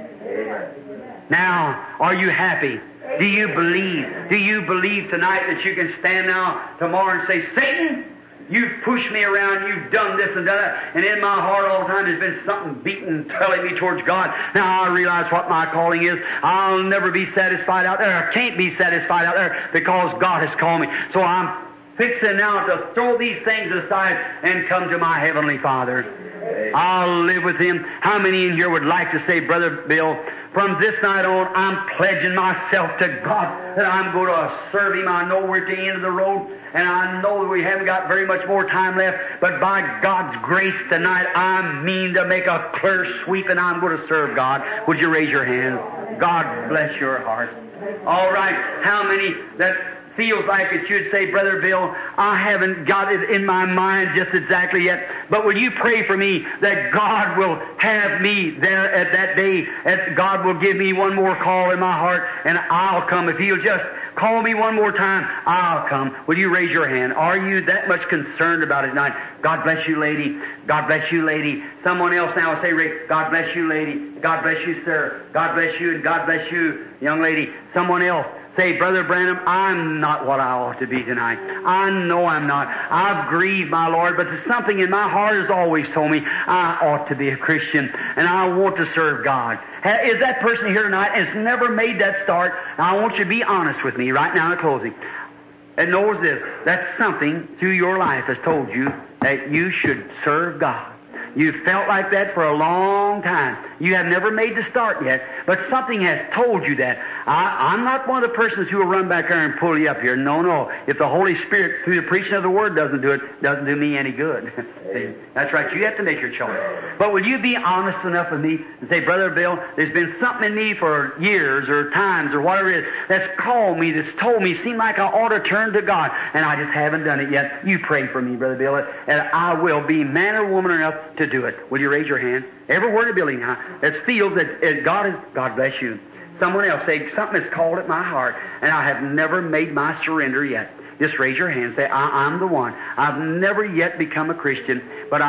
it. Now, are you happy? Do you believe? Do you believe tonight that you can stand now tomorrow and say, Satan, you've pushed me around, you've done this and done that, and in my heart all the time there's been something beating, telling me towards God. Now I realize what my calling is. I'll never be satisfied out there. I can't be satisfied out there because God has called me. So I'm fixing now to throw these things aside and come to my Heavenly Father. I'll live with Him. How many in here would like to say, Brother Bill, from this night on, I'm pledging myself to God that I'm going to serve Him. I know we're at the end of the road, and I know that we haven't got very much more time left, but by God's grace tonight, I mean to make a clear sweep, and I'm going to serve God. Would you raise your hands? God bless your heart. All right, how many that feels like it should say, Brother Bill, I haven't got it in my mind just exactly yet, but will you pray for me that God will have me there at that day, that God will give me one more call in my heart, and I'll come. If He'll just call me one more time, I'll come. Will you raise your hand? Are you that much concerned about it tonight? God bless you, lady. God bless you, lady. Someone else now will say, Rick, God bless you, lady. God bless you, sir. God bless you, and God bless you, young lady. Someone else. Say, Brother Branham, I'm not what I ought to be tonight. I know I'm not. I've grieved my Lord, but there's something in my heart has always told me I ought to be a Christian, and I want to serve God. Is that person here tonight has never made that start? Now, I want you to be honest with me right now in closing. And knows this, that something through your life has told you that you should serve God. You've felt like that for a long time. You have never made the start yet, but something has told you that. I'm not one of the persons who will run back there and pull you up here. No, no. If the Holy Spirit, through the preaching of the Word, doesn't do it, doesn't do me any good. That's right. You have to make your choice. But will you be honest enough with me and say, Brother Bill, there's been something in me for years or times or whatever it is that's called me, that's told me, seemed like I ought to turn to God, and I just haven't done it yet. You pray for me, Brother Bill, and I will be man or woman enough to do it. Will you raise your hand? Every word of the building now that feels that God bless you. Someone else say, something has called at my heart, and I have never made my surrender yet. Just raise your hand. Say, I'm the one. I've never yet become a Christian, but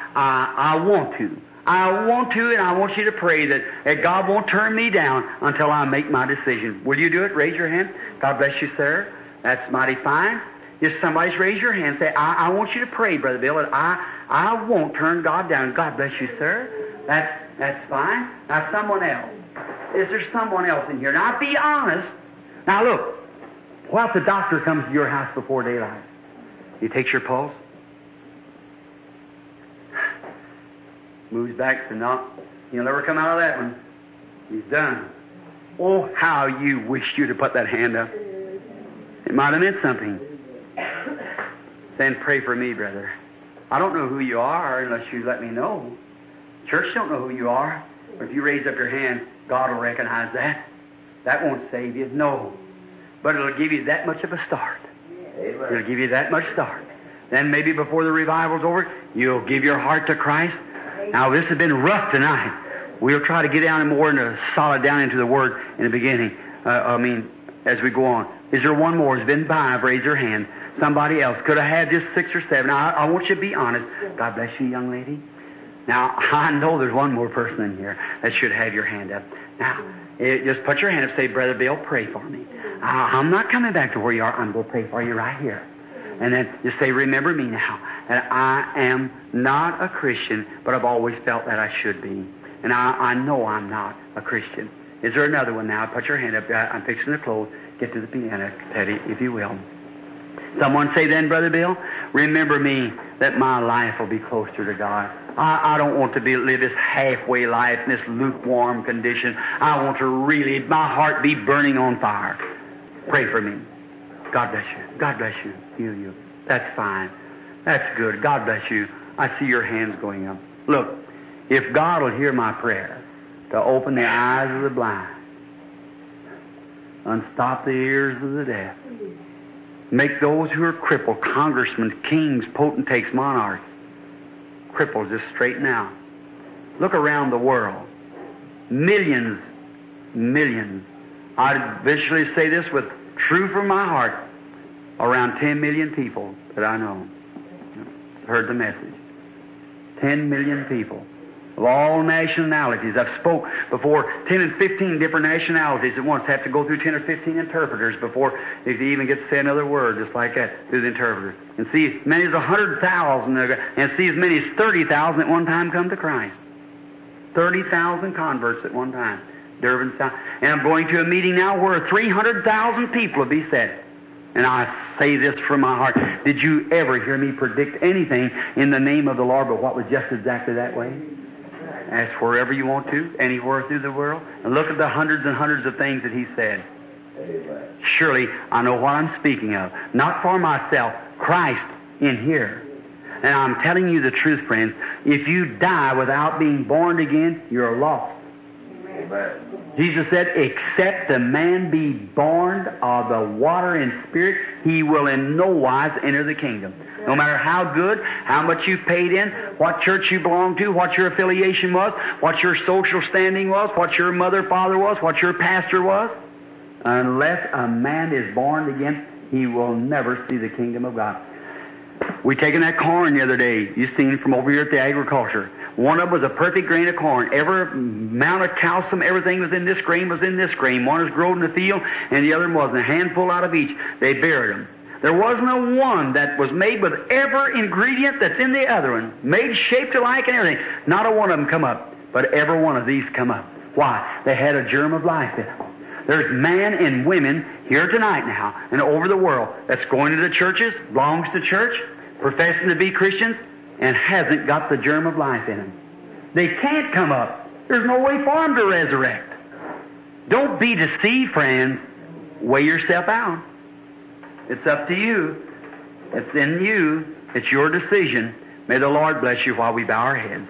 I want to. I want to, and I want you to pray that God won't turn me down until I make my decision. Will you do it? Raise your hand. God bless you, sir. That's mighty fine. If somebody's raised your hand, say, I want you to pray, Brother Bill, that I won't turn God down. God bless you, sir. That's fine. Now, someone else. is there someone else in here? Now, be honest. Now, look. What if the doctor comes to your house before daylight? He takes your pulse, moves back to not. He'll never come out of that one. He's done. Oh, how you wished you'd have put that hand up. It might have meant something. Then pray for me, brother. I don't know who you are unless you let me know. Church don't know who you are. But if you raise up your hand, God will recognize that. That won't save you. No. But it'll give you that much of a start. It'll give you that much start. Then maybe before the revival's over, you'll give your heart to Christ. Now, this has been rough tonight. We'll try to get down more into solid down into the Word in the beginning. As we go on. Is there one more? Has been 5. Raise your hand. Somebody else. Could have had just 6 or 7. Now, I want you to be honest. God bless you, young lady. Now, I know there's one more person in here that should have your hand up. Now, just put your hand up. Say, Brother Bill, pray for me. I'm not coming back to where you are. I'm going to pray for you right here. And then just say, remember me now. That I am not a Christian, but I've always felt that I should be. And I know I'm not a Christian. Is there another one now? Put your hand up. I'm fixing to close. Get to the piano, Teddy, if you will. Someone say then, Brother Bill, remember me that my life will be closer to God. I don't want to live this halfway life in this lukewarm condition. I want to really, my heart be burning on fire. Pray for me. God bless you. God bless you. Heal you. That's fine. That's good. God bless you. I see your hands going up. Look, if God will hear my prayer to open the eyes of the blind, unstop the ears of the deaf, make those who are crippled, congressmen, kings, potentates, monarchs, cripples, just straighten out. Look around the world. Millions. I visually say this with true from my heart. Around 10 million people that I know heard the message. 10 million people of all nationalities. I've spoke before 10 and 15 different nationalities at once. Have to go through 10 or 15 interpreters before they even get to say another word just like that through the interpreter. And see as many as 100,000 and see as many as 30,000 at one time come to Christ. 30,000 converts at one time. Durban, South. And I'm going to a meeting now where 300,000 people will be set. And I say this from my heart. Did you ever hear me predict anything in the name of the Lord but what was just exactly that way? Ask wherever you want to, anywhere through the world, and look at the hundreds and hundreds of things that He said. Surely I know what I'm speaking of. Not for myself, Christ in here. And I'm telling you the truth, friends. If you die without being born again, you're lost. Jesus said, except a man be born of the water and spirit, he will in no wise enter the kingdom. No matter how good, how much you've paid in, what church you belong to, what your affiliation was, what your social standing was, what your mother, father was, what your pastor was, unless a man is born again, he will never see the kingdom of God. We taken that corn the other day. You seen from over here at the agriculture. One of them was a perfect grain of corn. Every amount of calcium, everything was in this grain, was in this grain. One was grown in the field, and the other wasn't. A handful out of each. They buried them. There wasn't a one that was made with every ingredient that's in the other one. Made, shaped alike and everything. Not a one of them come up. But every one of these come up. Why? They had a germ of life in them. There's men and women here tonight now and over the world that's going to the churches, belongs to church, professing to be Christians, and hasn't got the germ of life in them. They can't come up. There's no way for them to resurrect. Don't be deceived, friends. Weigh yourself out. It's up to you. It's in you. It's your decision. May the Lord bless you while we bow our heads.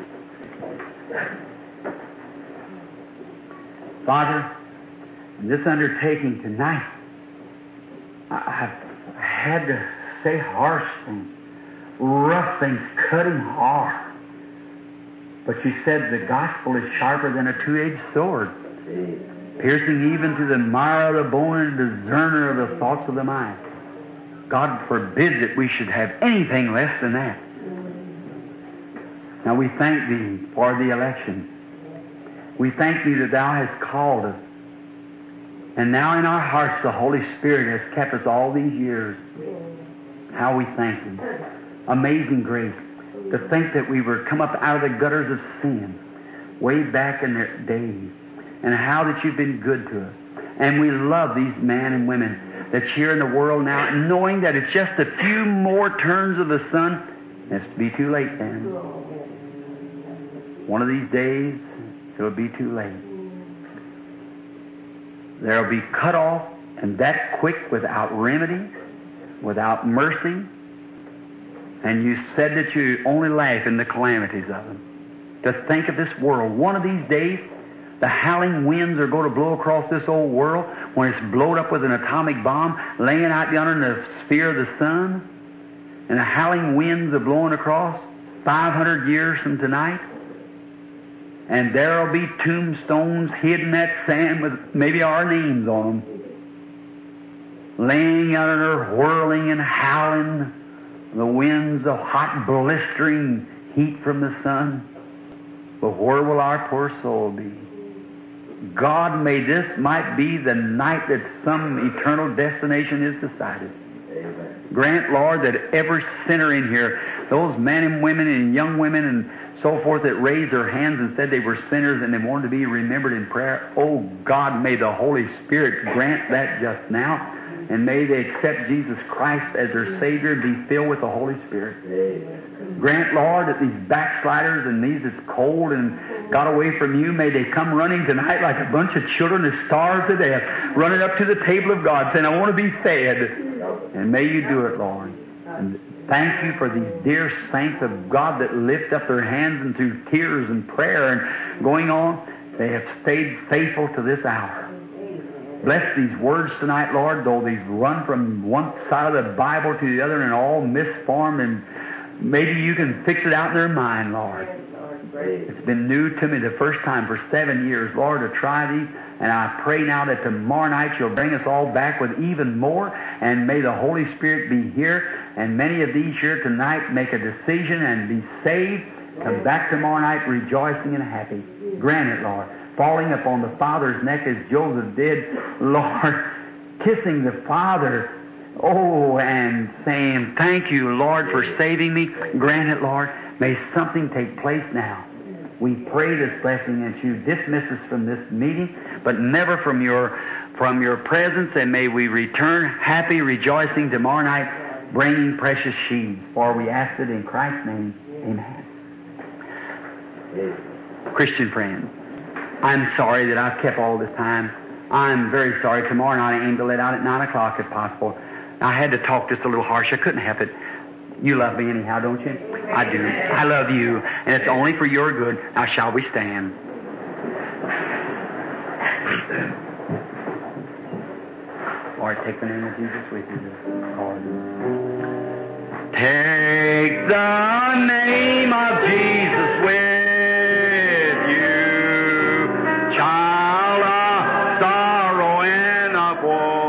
Father, in this undertaking tonight, I've had to say harsh things, rough things, cutting hard. But you said the gospel is sharper than a two-edged sword, piercing even to the marrow of the bone and discerner of the thoughts of the mind. God forbid that we should have anything less than that. Now we thank Thee for the election. We thank Thee that Thou hast called us. And now in our hearts the Holy Spirit has kept us all these years. How we thank Him. Amazing grace. To think that we were come up out of the gutters of sin way back in their days. and how that you've been good to us. And we love these men and women that's here in the world now, knowing that it's just a few more turns of the sun. It's to be too late then. One of these days, it'll be too late. There'll be cut off, and that quick, without remedy, without mercy. And you said that you only laugh in the calamities of them. Just think of this world. One of these days, the howling winds are going to blow across this old world when it's blown up with an atomic bomb, laying out yonder in the sphere of the sun. And the howling winds are blowing across 500 years from tonight. And there'll be tombstones hidden in that sand with maybe our names on them, laying out there, whirling and howling, the winds of hot, blistering heat from the sun. But where will our poor soul be? God, may this might be the night that some eternal destination is decided. Grant, Lord, that every sinner in here, those men and women and young women and so forth that raised their hands and said they were sinners and they wanted to be remembered in prayer, oh God, may the Holy Spirit grant that just now. And may they accept Jesus Christ as their Savior and be filled with the Holy Spirit. Grant, Lord, that these backsliders and these that's cold and got away from you, may they come running tonight like a bunch of children that starved to death, running up to the table of God saying, I want to be fed. And may you do it, Lord. And thank you for these dear saints of God that lift up their hands and through tears and prayer and going on, they have stayed faithful to this hour. Bless these words tonight, Lord, though these run from one side of the Bible to the other and all misformed, and maybe you can fix it out in their mind, Lord. It's been new to me the first time for 7 years, Lord, to try these, and I pray now that tomorrow night you'll bring us all back with even more, and may the Holy Spirit be here, and many of these here tonight make a decision and be saved, come back tomorrow night rejoicing and happy. Grant it, Lord. Falling upon the Father's neck as Joseph did, Lord, kissing the Father, oh, and saying, thank you, Lord, for saving me. Grant it, Lord. May something take place now. We pray this blessing and you dismiss us from this meeting, but never from your presence, and may we return happy, rejoicing tomorrow night, bringing precious sheaves. For we ask it in Christ's name. Amen. Christian friends, I'm sorry that I've kept all this time. I'm very sorry. Tomorrow night I aim to let out at 9 o'clock if possible. I had to talk just a little harsh. I couldn't help it. You love me anyhow, don't you? I do. I love you, and it's only for your good. Now shall we stand? Lord, take the name of Jesus with you. Lord. Take the name of Jesus with you, child of sorrow and of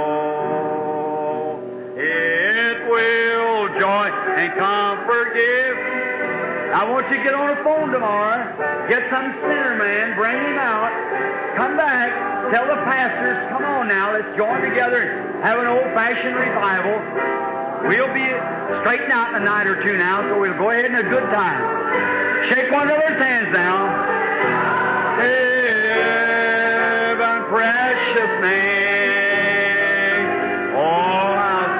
woe. It will joy and comfort give. I want you to get on the phone tomorrow. Get some sinner man, bring him out. Come back. Tell the pastors, come on now, let's join together and have an old-fashioned revival. We'll be straightened out in a night or two now, so we'll go ahead and have a good time. Shake one another's hands now. Heaven, precious name. Oh, how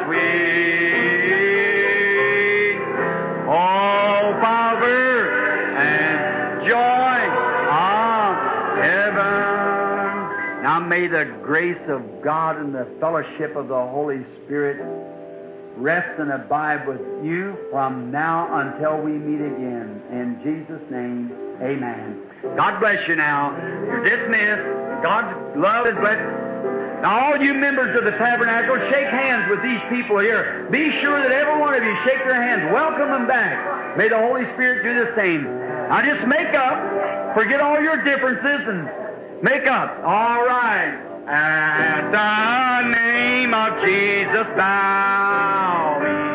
sweet. Oh, power and joy of heaven. Now may the grace of God and the fellowship of the Holy Spirit rest and abide with you from now until we meet again. In Jesus' name, amen. God bless you now. You're dismissed. God's love is blessed. Now all you members of the tabernacle, shake hands with these people here. Be sure that every one of you shake their hands. Welcome them back. May the Holy Spirit do the same. Now just make up. Forget all your differences and make up. All right. At the name of Jesus, bow.